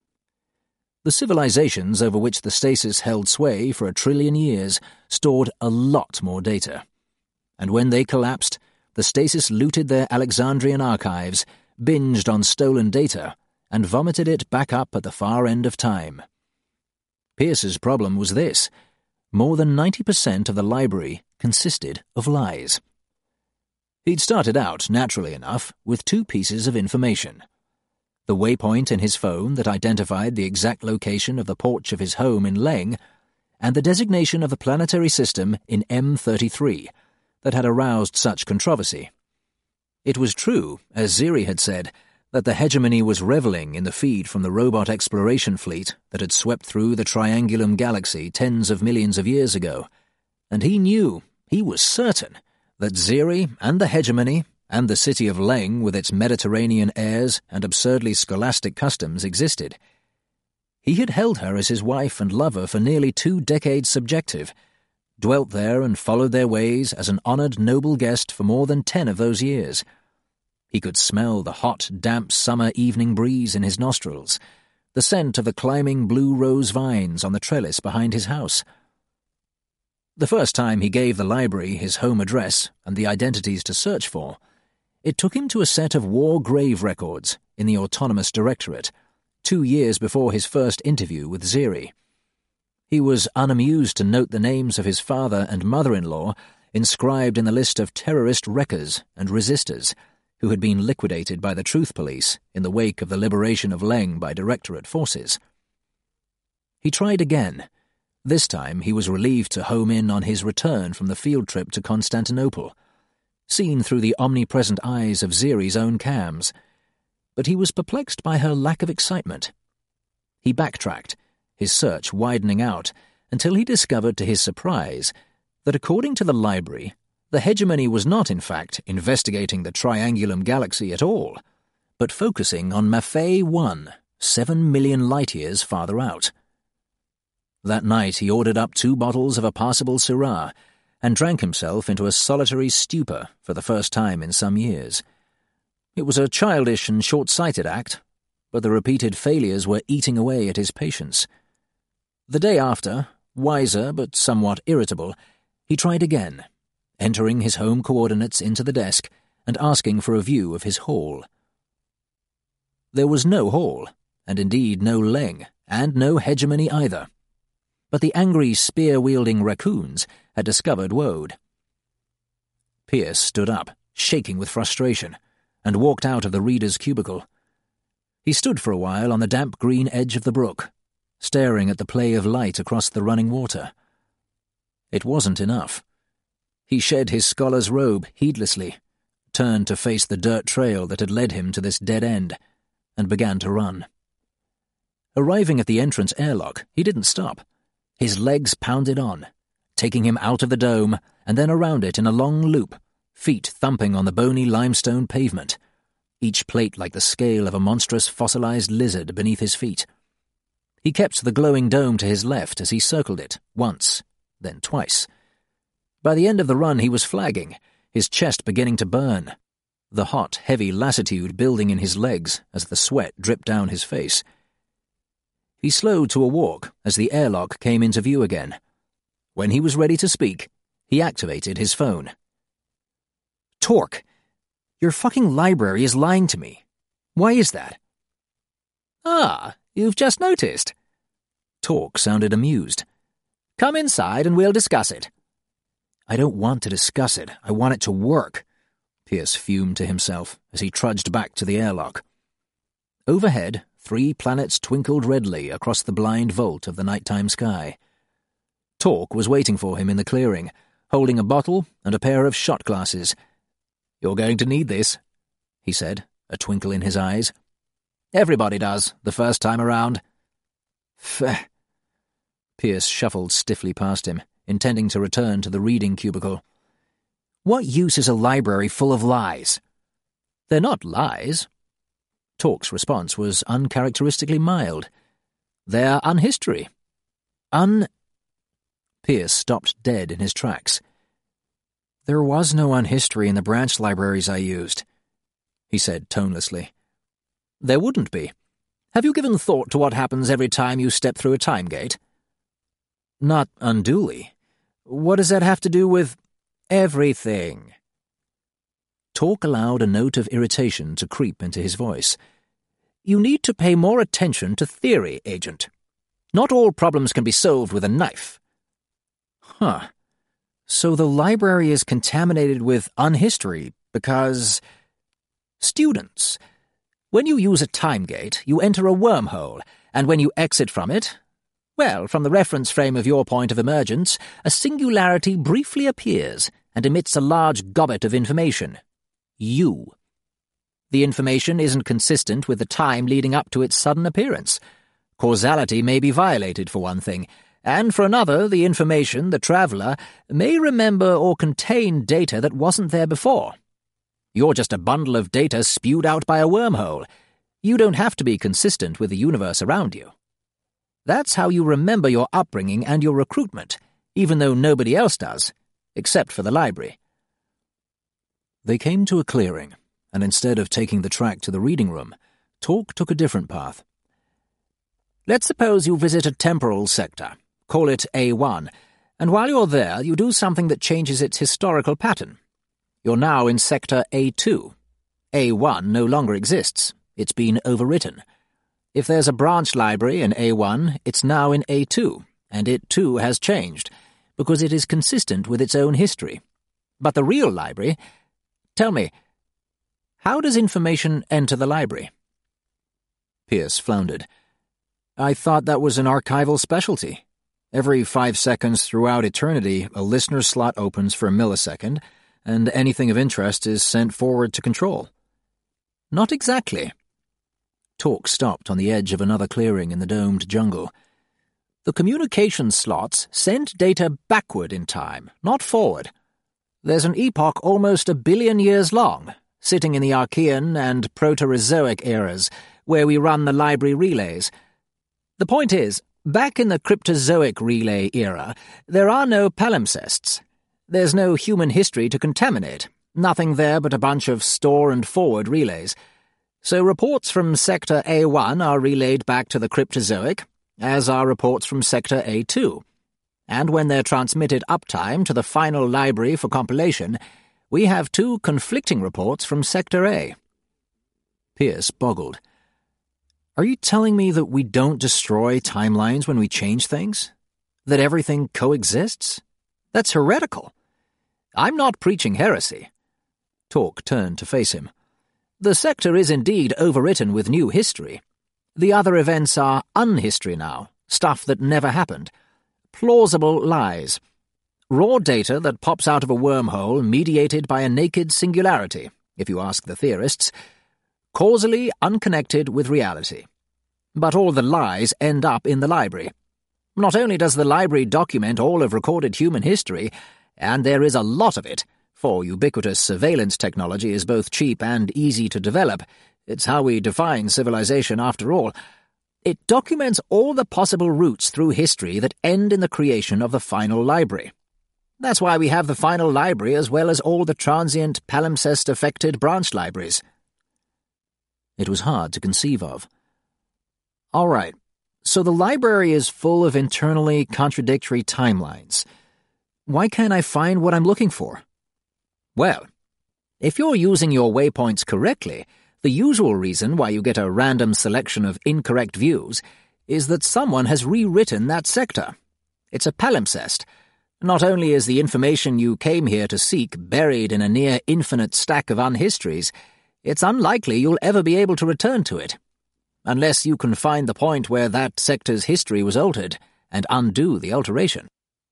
The civilizations over which the stasis held sway for a trillion years stored a lot more data. And when they collapsed, the stasis looted their Alexandrian archives, binged on stolen data, and vomited it back up at the far end of time. Pierce's problem was this: more than ninety percent of the library consisted of lies. He'd started out, naturally enough, with two pieces of information. The waypoint in his phone that identified the exact location of the porch of his home in Leng, and the designation of the planetary system in M thirty-three that had aroused such controversy. It was true, as Ziri had said, that the hegemony was revelling in the feed from the robot exploration fleet that had swept through the Triangulum galaxy tens of millions of years ago, and he knew, he was certain, that Ziri and the hegemony and the city of Leng with its Mediterranean airs and absurdly scholastic customs existed. He had held her as his wife and lover for nearly two decades subjective, dwelt there and followed their ways as an honoured noble guest for more than ten of those years. He could smell the hot, damp summer evening breeze in his nostrils, the scent of the climbing blue rose vines on the trellis behind his house. The first time he gave the library his home address and the identities to search for, it took him to a set of war grave records in the Autonomous Directorate, two years before his first interview with Ziri. He was unamused to note the names of his father and mother-in-law inscribed in the list of terrorist wreckers and resistors who had been liquidated by the Truth Police in the wake of the liberation of Leng by Directorate forces. He tried again. This time he was relieved to home in on his return from the field trip to Constantinople, seen through the omnipresent eyes of Ziri's own cams. but he was perplexed by her lack of excitement. He backtracked, his search widening out, until he discovered to his surprise that according to the library, the hegemony was not, in fact, investigating the Triangulum galaxy at all, but focusing on Maffei one, seven million light-years farther out. That night he ordered up two bottles of a passable Syrah and drank himself into a solitary stupor for the first time in some years. It was a childish and short-sighted act, but the repeated failures were eating away at his patience. The day after, wiser but somewhat irritable, he tried again, entering his home coordinates into the desk and asking for a view of his hall. There was no hall, and indeed no Leng, and no hegemony either. But the angry spear-wielding raccoons had discovered Woad. Pierce stood up, shaking with frustration, and walked out of the reader's cubicle. He stood for a while on the damp green edge of the brook, staring at the play of light across the running water. It wasn't enough. He shed his scholar's robe heedlessly, turned to face the dirt trail that had led him to this dead end, and began to run. Arriving at the entrance airlock, he didn't stop. His legs pounded on, taking him out of the dome and then around it in a long loop, feet thumping on the bony limestone pavement, each plate like the scale of a monstrous fossilized lizard beneath his feet. He kept the glowing dome to his left as he circled it, once, then twice. By the end of the run he was flagging, his chest beginning to burn, the hot, heavy lassitude building in his legs as the sweat dripped down his face. He slowed to a walk as the airlock came into view again. When he was ready to speak, he activated his phone. Torque, your fucking library is lying to me. Why is that? Ah, you've just noticed. Torque sounded amused. Come inside and we'll discuss it. I don't want to discuss it. I want it to work, Pierce fumed to himself as he trudged back to the airlock. Overhead, three planets twinkled redly across the blind vault of the nighttime sky. Torque was waiting for him in the clearing, holding a bottle and a pair of shot glasses. You're going to need this, he said, a twinkle in his eyes. Everybody does, the first time around. Pfft. Pierce shuffled stiffly past him, intending to return to the reading cubicle. What use is a library full of lies? They're not lies. Torque's response was uncharacteristically mild. They're unhistory. Un... Pierce stopped dead in his tracks. There was no unhistory in the branch libraries I used, he said tonelessly. There wouldn't be. Have you given thought to what happens every time you step through a time gate? Not unduly. What does that have to do with... everything? Torque allowed a note of irritation to creep into his voice. You need to pay more attention to theory, Agent. Not all problems can be solved with a knife. Huh. So the library is contaminated with unhistory because... Students. When you use a time gate, you enter a wormhole, and when you exit from it, well, from the reference frame of your point of emergence, a singularity briefly appears and emits a large gobbet of information. You. The information isn't consistent with the time leading up to its sudden appearance. Causality may be violated, for one thing, and for another, the information, the traveller, may remember or contain data that wasn't there before. You're just a bundle of data spewed out by a wormhole. You don't have to be consistent with the universe around you. That's how you remember your upbringing and your recruitment, even though nobody else does, except for the library. They came to a clearing, and instead of taking the track to the reading room, Torque took a different path. Let's suppose you visit a temporal sector, call it A one, and while you're there, you do something that changes its historical pattern. You're now in Sector A two. A one no longer exists. It's been overwritten. If there's a branch library in A one, it's now in A two, and it too has changed, because it is consistent with its own history. But the real library... Tell me, how does information enter the library? Pierce floundered. I thought that was an archival specialty. Every five seconds throughout eternity, a listener slot opens for a millisecond, and anything of interest is sent forward to control. Not exactly. Talk stopped on the edge of another clearing in the domed jungle. The communication slots send data backward in time, not forward. There's an epoch almost a billion years long, sitting in the Archean and Proterozoic eras, where we run the library relays. The point is, back in the Cryptozoic relay era, there are no palimpsests. There's no human history to contaminate, nothing there but a bunch of store and forward relays. So reports from Sector A one are relayed back to the Cryptozoic, as are reports from Sector A two. And when they're transmitted uptime to the final library for compilation, we have two conflicting reports from Sector A. Pierce boggled. Are you telling me that we don't destroy timelines when we change things? That everything coexists? That's heretical. I'm not preaching heresy. Talk turned to face him. The sector is indeed overwritten with new history. The other events are unhistory now, stuff that never happened. Plausible lies. Raw data that pops out of a wormhole mediated by a naked singularity, if you ask the theorists, causally unconnected with reality. But all the lies end up in the library. Not only does the library document all of recorded human history, and there is a lot of it, for ubiquitous surveillance technology is both cheap and easy to develop. It's how we define civilization after all. It documents all the possible routes through history that end in the creation of the final library. That's why we have the final library as well as all the transient palimpsest-affected branch libraries. It was hard to conceive of. All right, so the library is full of internally contradictory timelines. Why can't I find what I'm looking for? Well, if you're using your waypoints correctly, the usual reason why you get a random selection of incorrect views is that someone has rewritten that sector. It's a palimpsest. Not only is the information you came here to seek buried in a near-infinite stack of unhistories, it's unlikely you'll ever be able to return to it, unless you can find the point where that sector's history was altered and undo the alteration.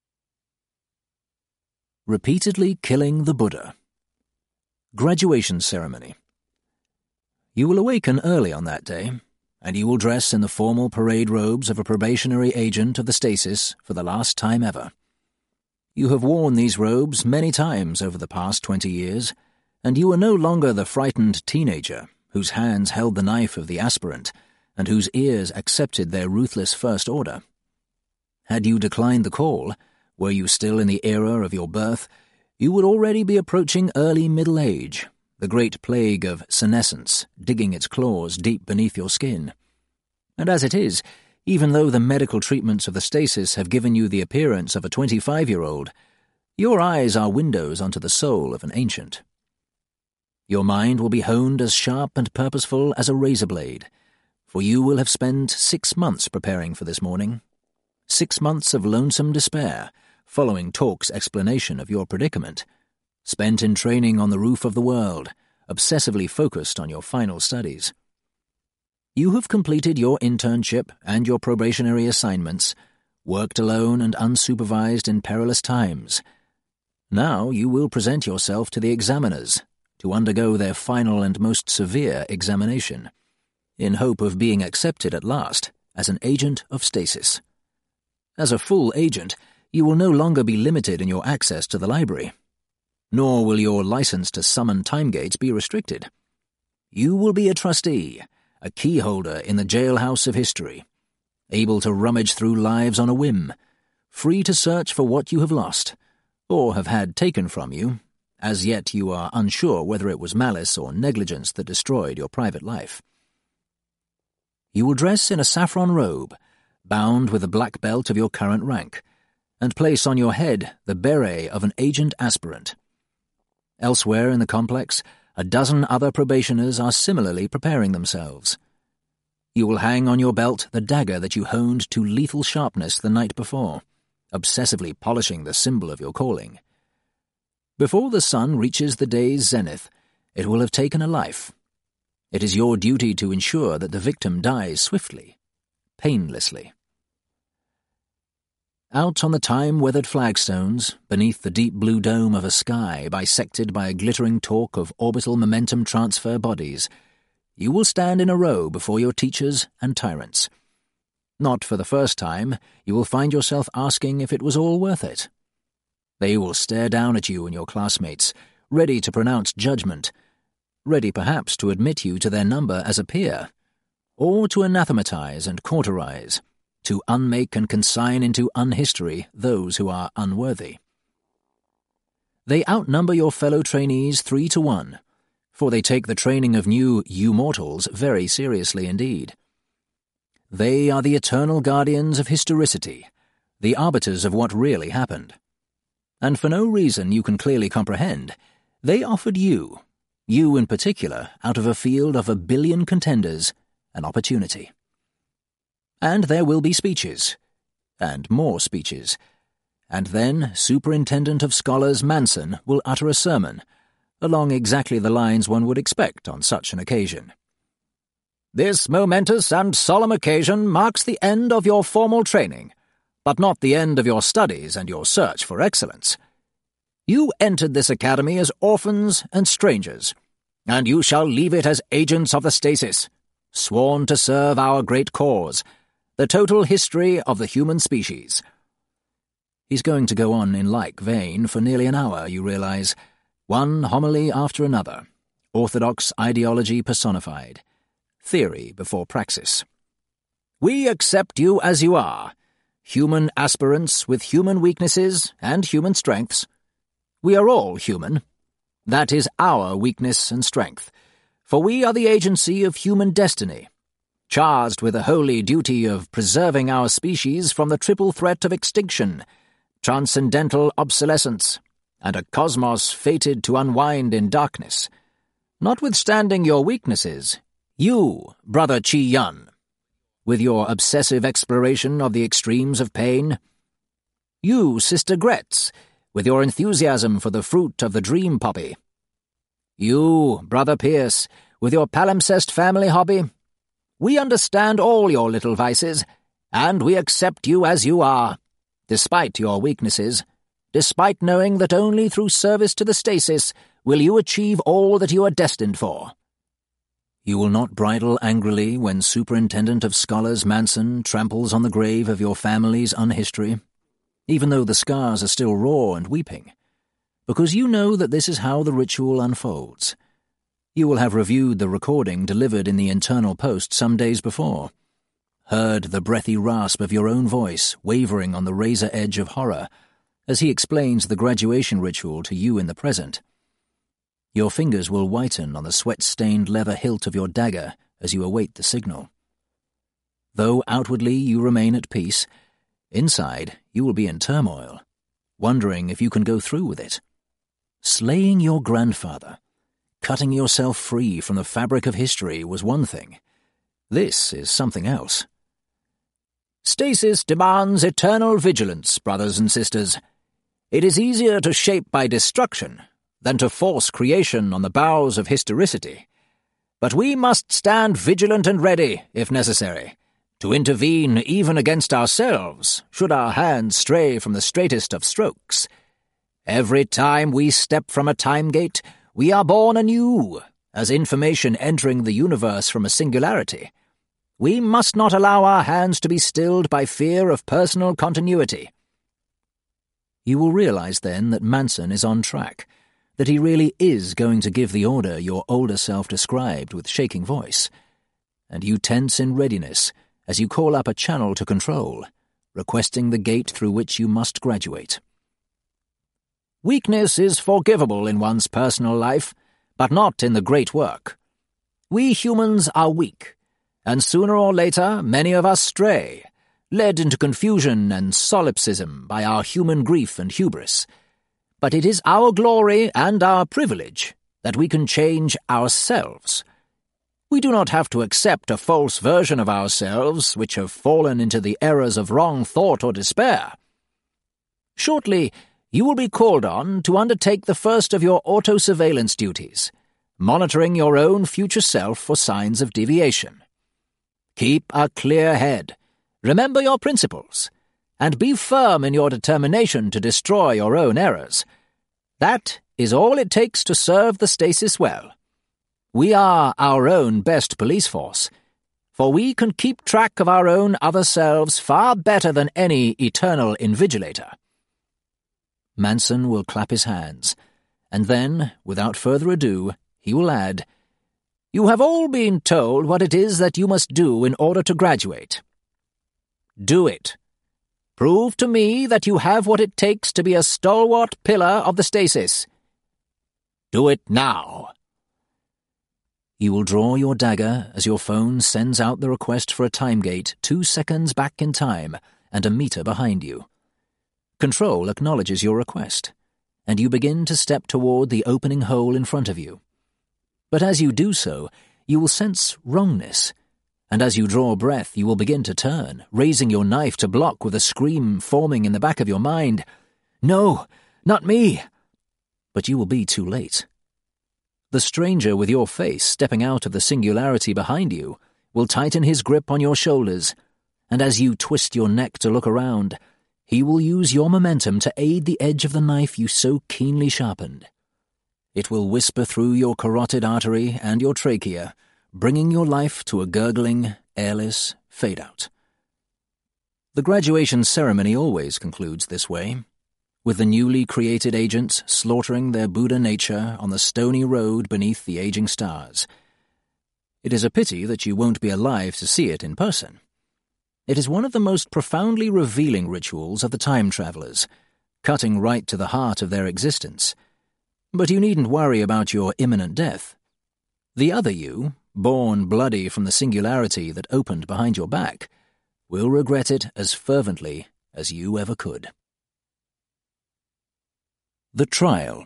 Repeatedly killing the Buddha. Graduation ceremony. You will awaken early on that day, and you will dress in the formal parade robes of a probationary agent of the stasis for the last time ever. You have worn these robes many times over the past twenty years, and you are no longer the frightened teenager whose hands held the knife of the aspirant and whose ears accepted their ruthless first order. Had you declined the call, were you still in the era of your birth, you would already be approaching early middle age, the great plague of senescence digging its claws deep beneath your skin. And as it is, even though the medical treatments of the stasis have given you the appearance of a twenty-five-year-old, your eyes are windows onto the soul of an ancient. Your mind will be honed as sharp and purposeful as a razor blade, for you will have spent six months preparing for this morning. Six months of lonesome despair, following Talk's explanation of your predicament, spent in training on the roof of the world, obsessively focused on your final studies. You have completed your internship and your probationary assignments, worked alone and unsupervised in perilous times. Now you will present yourself to the examiners to undergo their final and most severe examination, in hope of being accepted at last as an agent of stasis. As a full agent, you will no longer be limited in your access to the library, nor will your license to summon time gates be restricted. You will be a trustee, a key holder in the jailhouse of history, able to rummage through lives on a whim, free to search for what you have lost, or have had taken from you. As yet you are unsure whether it was malice or negligence that destroyed your private life. You will dress in a saffron robe, bound with the black belt of your current rank, and place on your head the beret of an agent aspirant. Elsewhere in the complex, a dozen other probationers are similarly preparing themselves. You will hang on your belt the dagger that you honed to lethal sharpness the night before, obsessively polishing the symbol of your calling. Before the sun reaches the day's zenith, it will have taken a life. It is your duty to ensure that the victim dies swiftly, painlessly. Out on the time-weathered flagstones, beneath the deep blue dome of a sky bisected by a glittering talk of orbital momentum transfer bodies, you will stand in a row before your teachers and tyrants. Not for the first time, you will find yourself asking if it was all worth it. They will stare down at you and your classmates, ready to pronounce judgment, ready perhaps to admit you to their number as a peer, or to anathematize and cauterize, to unmake and consign into unhistory those who are unworthy. They outnumber your fellow trainees three to one, for they take the training of new you-mortals very seriously indeed. They are the eternal guardians of historicity, the arbiters of what really happened. And for no reason you can clearly comprehend, they offered you, you in particular, out of a field of a billion contenders, an opportunity. And there will be speeches, and more speeches, and then Superintendent of Scholars Manson will utter a sermon, along exactly the lines one would expect on such an occasion. This momentous and solemn occasion marks the end of your formal training, but not the end of your studies and your search for excellence. You entered this academy as orphans and strangers, and you shall leave it as agents of the stasis, sworn to serve our great cause, the total history of the human species. He's going to go on in like vein for nearly an hour, you realize, one homily after another, orthodox ideology personified, theory before praxis. We accept you as you are, human aspirants with human weaknesses and human strengths. We are all human. That is our weakness and strength, for we are the agency of human destiny, charged with the holy duty of preserving our species from the triple threat of extinction, transcendental obsolescence, and a cosmos fated to unwind in darkness. Notwithstanding your weaknesses, you, Brother Chi Yun, with your obsessive exploration of the extremes of pain, you, Sister Gretz, with your enthusiasm for the fruit of the dream poppy, you, Brother Pierce, with your palimpsest family hobby, we understand all your little vices, and we accept you as you are, despite your weaknesses, despite knowing that only through service to the stasis will you achieve all that you are destined for. You will not bridle angrily when Superintendent of Scholars Manson tramples on the grave of your family's unhistory, even though the scars are still raw and weeping, because you know that this is how the ritual unfolds. You will have reviewed the recording delivered in the internal post some days before, heard the breathy rasp of your own voice wavering on the razor edge of horror as he explains the graduation ritual to you in the present. Your fingers will whiten on the sweat-stained leather hilt of your dagger as you await the signal. Though outwardly you remain at peace, inside you will be in turmoil, wondering if you can go through with it. Slaying your grandfather, cutting yourself free from the fabric of history was one thing. This is something else. Stasis demands eternal vigilance, brothers and sisters. It is easier to shape by destruction than to force creation on the boughs of historicity. But we must stand vigilant and ready, if necessary, to intervene even against ourselves, should our hands stray from the straightest of strokes. Every time we step from a time gate, we are born anew, as information entering the universe from a singularity. We must not allow our hands to be stilled by fear of personal continuity. You will realize then that Manson is on track, that he really is going to give the order your older self described with shaking voice, and you tense in readiness as you call up a channel to control, requesting the gate through which you must graduate. Weakness is forgivable in one's personal life, but not in the great work. We humans are weak, and sooner or later many of us stray, led into confusion and solipsism by our human grief and hubris. But it is our glory and our privilege that we can change ourselves. We do not have to accept a false version of ourselves which have fallen into the errors of wrong thought or despair. Shortly, you will be called on to undertake the first of your auto-surveillance duties, monitoring your own future self for signs of deviation. Keep a clear head, remember your principles, and be firm in your determination to destroy your own errors. That is all it takes to serve the stasis well. We are our own best police force, for we can keep track of our own other selves far better than any eternal invigilator." Manson will clap his hands, and then, without further ado, he will add, "You have all been told what it is that you must do in order to graduate. Do it. Prove to me that you have what it takes to be a stalwart pillar of the stasis. Do it now." You will draw your dagger as your phone sends out the request for a time gate two seconds back in time and a meter behind you. Control acknowledges your request, and you begin to step toward the opening hole in front of you. But as you do so, you will sense wrongness, and as you draw breath you will begin to turn, raising your knife to block with a scream forming in the back of your mind, "No, not me!" But you will be too late. The stranger with your face stepping out of the singularity behind you will tighten his grip on your shoulders, and as you twist your neck to look around, he will use your momentum to aid the edge of the knife you so keenly sharpened. It will whisper through your carotid artery and your trachea, bringing your life to a gurgling, airless fade-out. The graduation ceremony always concludes this way, with the newly created agents slaughtering their Buddha nature on the stony road beneath the aging stars. It is a pity that you won't be alive to see it in person. It is one of the most profoundly revealing rituals of the time travelers, cutting right to the heart of their existence. But you needn't worry about your imminent death. The other you, born bloody from the singularity that opened behind your back, will regret it as fervently as you ever could. The Trial.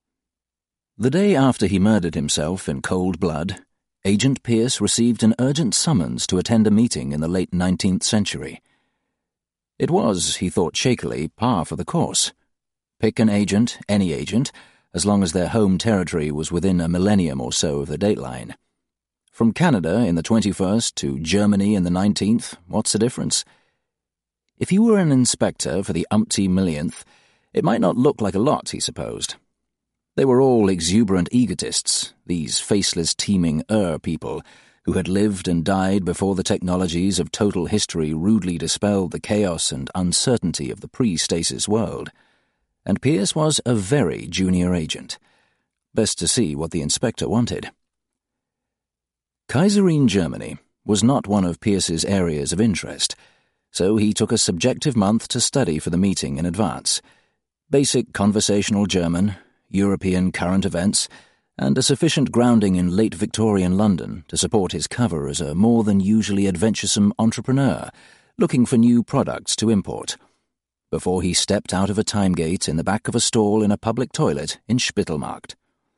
The day after he murdered himself in cold blood, Agent Pierce received an urgent summons to attend a meeting in the late nineteenth century. It was, he thought shakily, par for the course. Pick an agent, any agent, as long as their home territory was within a millennium or so of the dateline. From Canada in the twenty-first to Germany in the nineteenth, what's the difference? If you were an inspector for the umpty millionth, it might not look like a lot, he supposed. They were all exuberant egotists, these faceless teeming Ur people, who had lived and died before the technologies of total history rudely dispelled the chaos and uncertainty of the pre-stasis world. And Pierce was a very junior agent. Best to see what the inspector wanted. Kaiserine Germany was not one of Pierce's areas of interest, so he took a subjective month to study for the meeting in advance. Basic conversational German, European current events, and a sufficient grounding in late Victorian London to support his cover as a more than usually adventuresome entrepreneur looking for new products to import, before he stepped out of a time gate in the back of a stall in a public toilet in Spittelmarkt.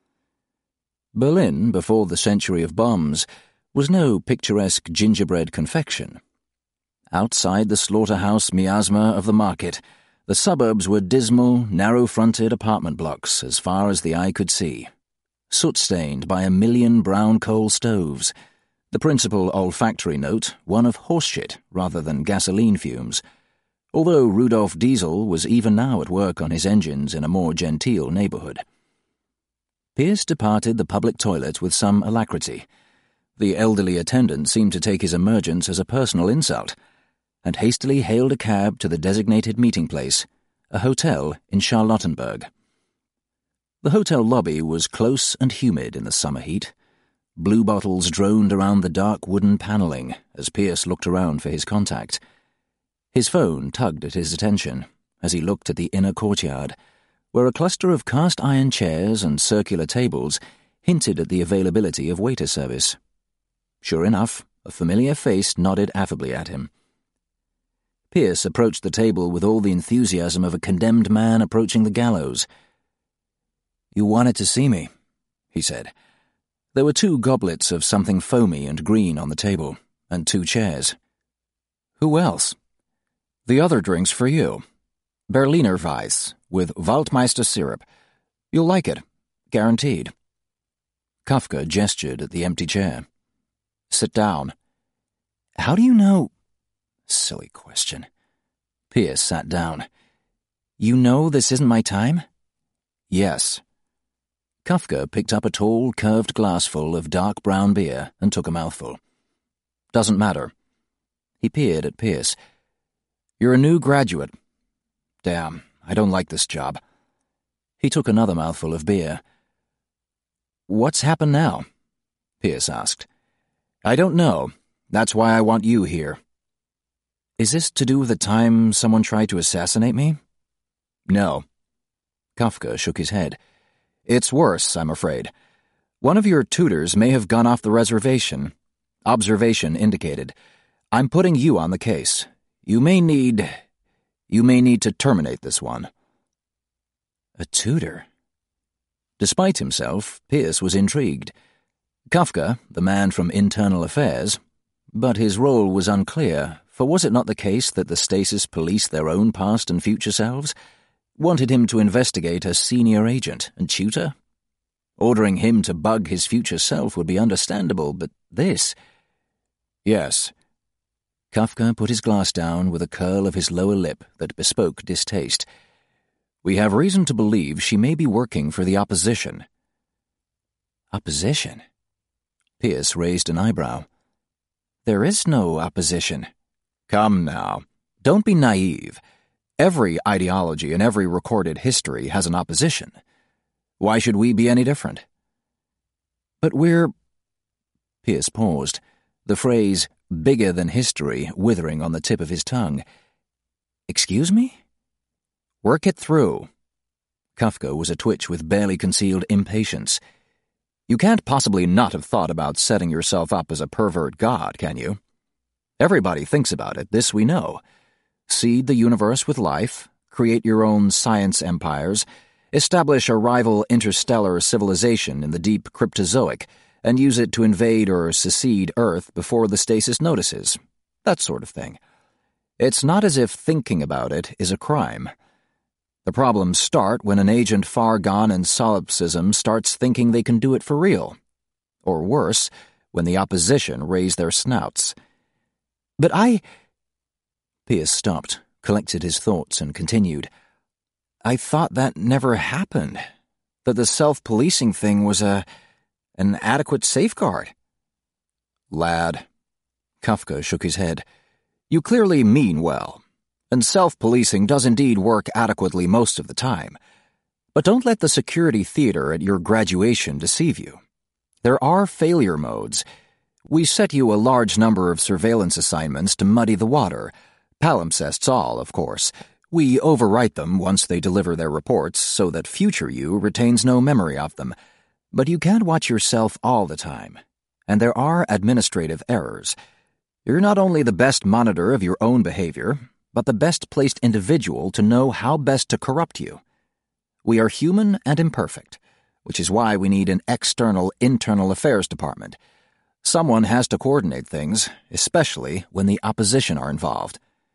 Berlin, before the century of bombs, was no picturesque gingerbread confection. Outside the slaughterhouse miasma of the market, the suburbs were dismal, narrow-fronted apartment blocks as far as the eye could see, soot-stained by a million brown coal stoves, the principal olfactory note one of horseshit rather than gasoline fumes, although Rudolf Diesel was even now at work on his engines in a more genteel neighborhood. Pierce departed the public toilet with some alacrity. The elderly attendant seemed to take his emergence as a personal insult, and hastily hailed a cab to the designated meeting place, a hotel in Charlottenburg. The hotel lobby was close and humid in the summer heat. Blue bottles droned around the dark wooden paneling as Pierce looked around for his contact. His phone tugged at his attention as he looked at the inner courtyard, where a cluster of cast-iron chairs and circular tables hinted at the availability of waiter service. Sure enough, a familiar face nodded affably at him. Pierce approached the table with all the enthusiasm of a condemned man approaching the gallows. "You wanted to see me," he said. There were two goblets of something foamy and green on the table, and two chairs. "Who else?" "The other drink's for you. Berliner Weiss, with Waldmeister syrup. You'll like it. Guaranteed." Kafka gestured at the empty chair. "Sit down." "How do you know—" Silly question. Pierce sat down. "You know this isn't my time?" "Yes." Kafka picked up a tall, curved glassful of dark brown beer and took a mouthful. Doesn't matter. He peered at Pierce. You're a new graduate. Damn, I don't like this job. He took another mouthful of beer. What's happened now? Pierce asked. I don't know. That's why I want you here. Is this to do with the time someone tried to assassinate me? No. Kafka shook his head. It's worse, I'm afraid. One of your tutors may have gone off the reservation. Observation indicated. I'm putting you on the case. You may need... You may need to terminate this one. A tutor? Despite himself, Pierce was intrigued. Kafka, the man from Internal Affairs, but his role was unclear, for was it not the case that the Stasis policed their own past and future selves? Wanted him to investigate a senior agent and tutor? Ordering him to bug his future self would be understandable, but this... Yes. Kafka put his glass down with a curl of his lower lip that bespoke distaste. We have reason to believe she may be working for the opposition. Opposition? Pierce raised an eyebrow. There is no opposition. Come now. Don't be naive. Every ideology and every recorded history has an opposition. Why should we be any different? But we're... Pierce paused, the phrase, bigger than history, withering on the tip of his tongue. Excuse me? Work it through. Kafka was a twitch with barely concealed impatience. You can't possibly not have thought about setting yourself up as a pervert god, can you? Everybody thinks about it, this we know. Seed the universe with life, create your own science empires, establish a rival interstellar civilization in the deep Cryptozoic, and use it to invade or secede Earth before the stasis notices. That sort of thing. It's not as if thinking about it is a crime. The problems start when an agent far gone in solipsism starts thinking they can do it for real. Or worse, when the opposition raise their snouts. But I... Pierce stopped, collected his thoughts, and continued. I thought that never happened. That the self-policing thing was a... an adequate safeguard. Lad. Kafka shook his head. You clearly mean well, and self-policing does indeed work adequately most of the time. But don't let the security theater at your graduation deceive you. There are failure modes. We set you a large number of surveillance assignments to muddy the water, palimpsests all, of course. We overwrite them once they deliver their reports so that future you retains no memory of them. But you can't watch yourself all the time, and there are administrative errors. You're not only the best monitor of your own behavior, but the best-placed individual to know how best to corrupt you. We are human and imperfect, which is why we need an external internal affairs department. Someone has to coordinate things, especially when the opposition are involved.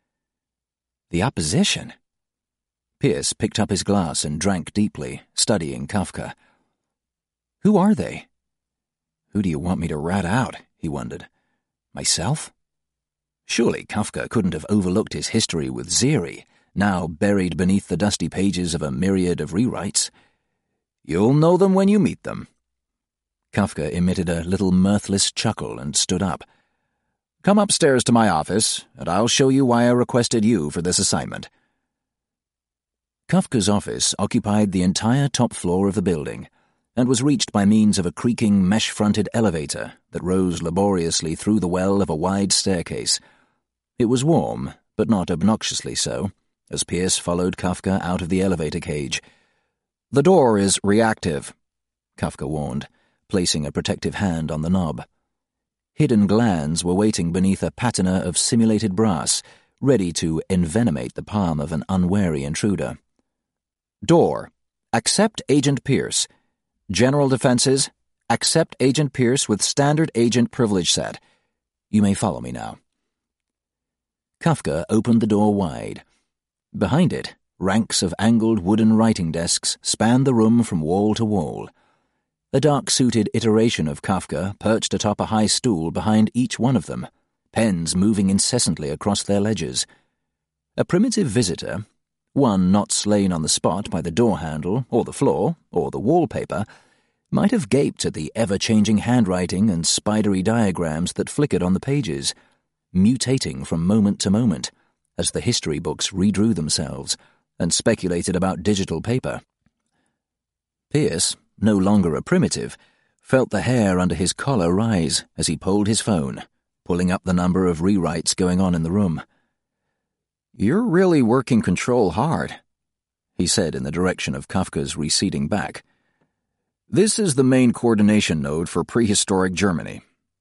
The opposition? Pierce picked up his glass and drank deeply, studying Kafka. Who are they? Who do you want me to rat out? He wondered. Myself? Surely Kafka couldn't have overlooked his history with Ziri, now buried beneath the dusty pages of a myriad of rewrites. You'll know them when you meet them. Kafka emitted a little mirthless chuckle and stood up. Come upstairs to my office, and I'll show you why I requested you for this assignment. Kafka's office occupied the entire top floor of the building, and was reached by means of a creaking mesh-fronted elevator that rose laboriously through the well of a wide staircase. It was warm, but not obnoxiously so, as Pierce followed Kafka out of the elevator cage. The door is reactive, Kafka warned, placing a protective hand on the knob. Hidden glands were waiting beneath a patina of simulated brass, ready to envenomate the palm of an unwary intruder. Door. Accept Agent Pierce. General defenses. Accept Agent Pierce with standard agent privilege set. You may follow me now. Kafka opened the door wide. Behind it, ranks of angled wooden writing desks spanned the room from wall to wall. A dark-suited iteration of Kafka perched atop a high stool behind each one of them, pens moving incessantly across their ledgers. A primitive visitor, one not slain on the spot by the door handle, or the floor, or the wallpaper, might have gaped at the ever-changing handwriting and spidery diagrams that flickered on the pages, mutating from moment to moment as the history books redrew themselves and speculated about digital paper. Pierce, no longer a primitive, felt the hair under his collar rise as he pulled his phone, pulling up the number of rewrites going on in the room. "You're really working Control hard," he said in the direction of Kafka's receding back. "This is the main coordination node for prehistoric Germany."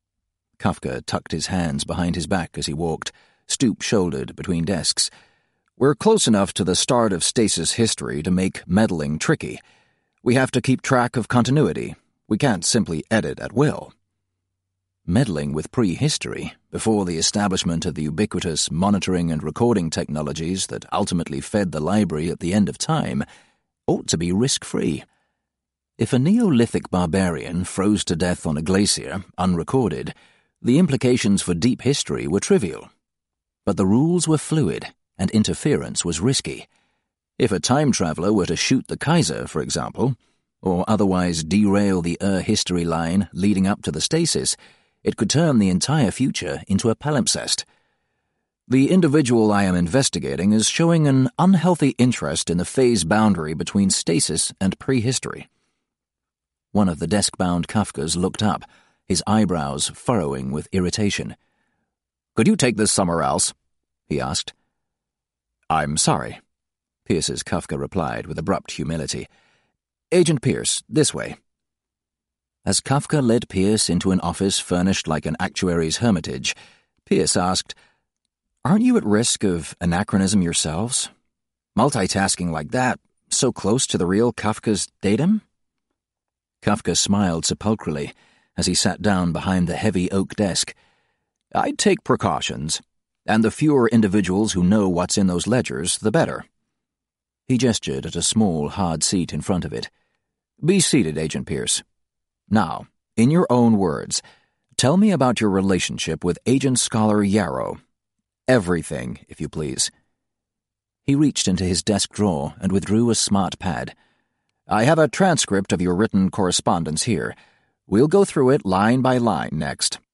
Kafka tucked his hands behind his back as he walked, stoop-shouldered between desks. "We're close enough to the start of stasis history to make meddling tricky. We have to keep track of continuity. We can't simply edit at will." Meddling with prehistory, before the establishment of the ubiquitous monitoring and recording technologies that ultimately fed the library at the end of time, ought to be risk-free. If a Neolithic barbarian froze to death on a glacier, unrecorded, the implications for deep history were trivial. But the rules were fluid, and interference was risky. If a time traveler were to shoot the Kaiser, for example, or otherwise derail the Ur-history line leading up to the stasis, it could turn the entire future into a palimpsest. The individual I am investigating is showing an unhealthy interest in the phase boundary between stasis and prehistory. One of the desk-bound Kafkas looked up, his eyebrows furrowing with irritation. "Could you take this somewhere else?" he asked. "I'm sorry," Pierce's Kafka replied with abrupt humility. "Agent Pierce, this way." As Kafka led Pierce into an office furnished like an actuary's hermitage, Pierce asked, "Aren't you at risk of anachronism yourselves? Multitasking like that, so close to the real Kafka's datum?" Kafka smiled sepulchrally as he sat down behind the heavy oak desk. "I'd take precautions, and the fewer individuals who know what's in those ledgers, the better." He gestured at a small, hard seat in front of it. "Be seated, Agent Pierce. Now, in your own words, tell me about your relationship with Agent Scholar Yarrow. Everything, if you please." He reached into his desk drawer and withdrew a smart pad. "I have a transcript of your written correspondence here. We'll go through it line by line next."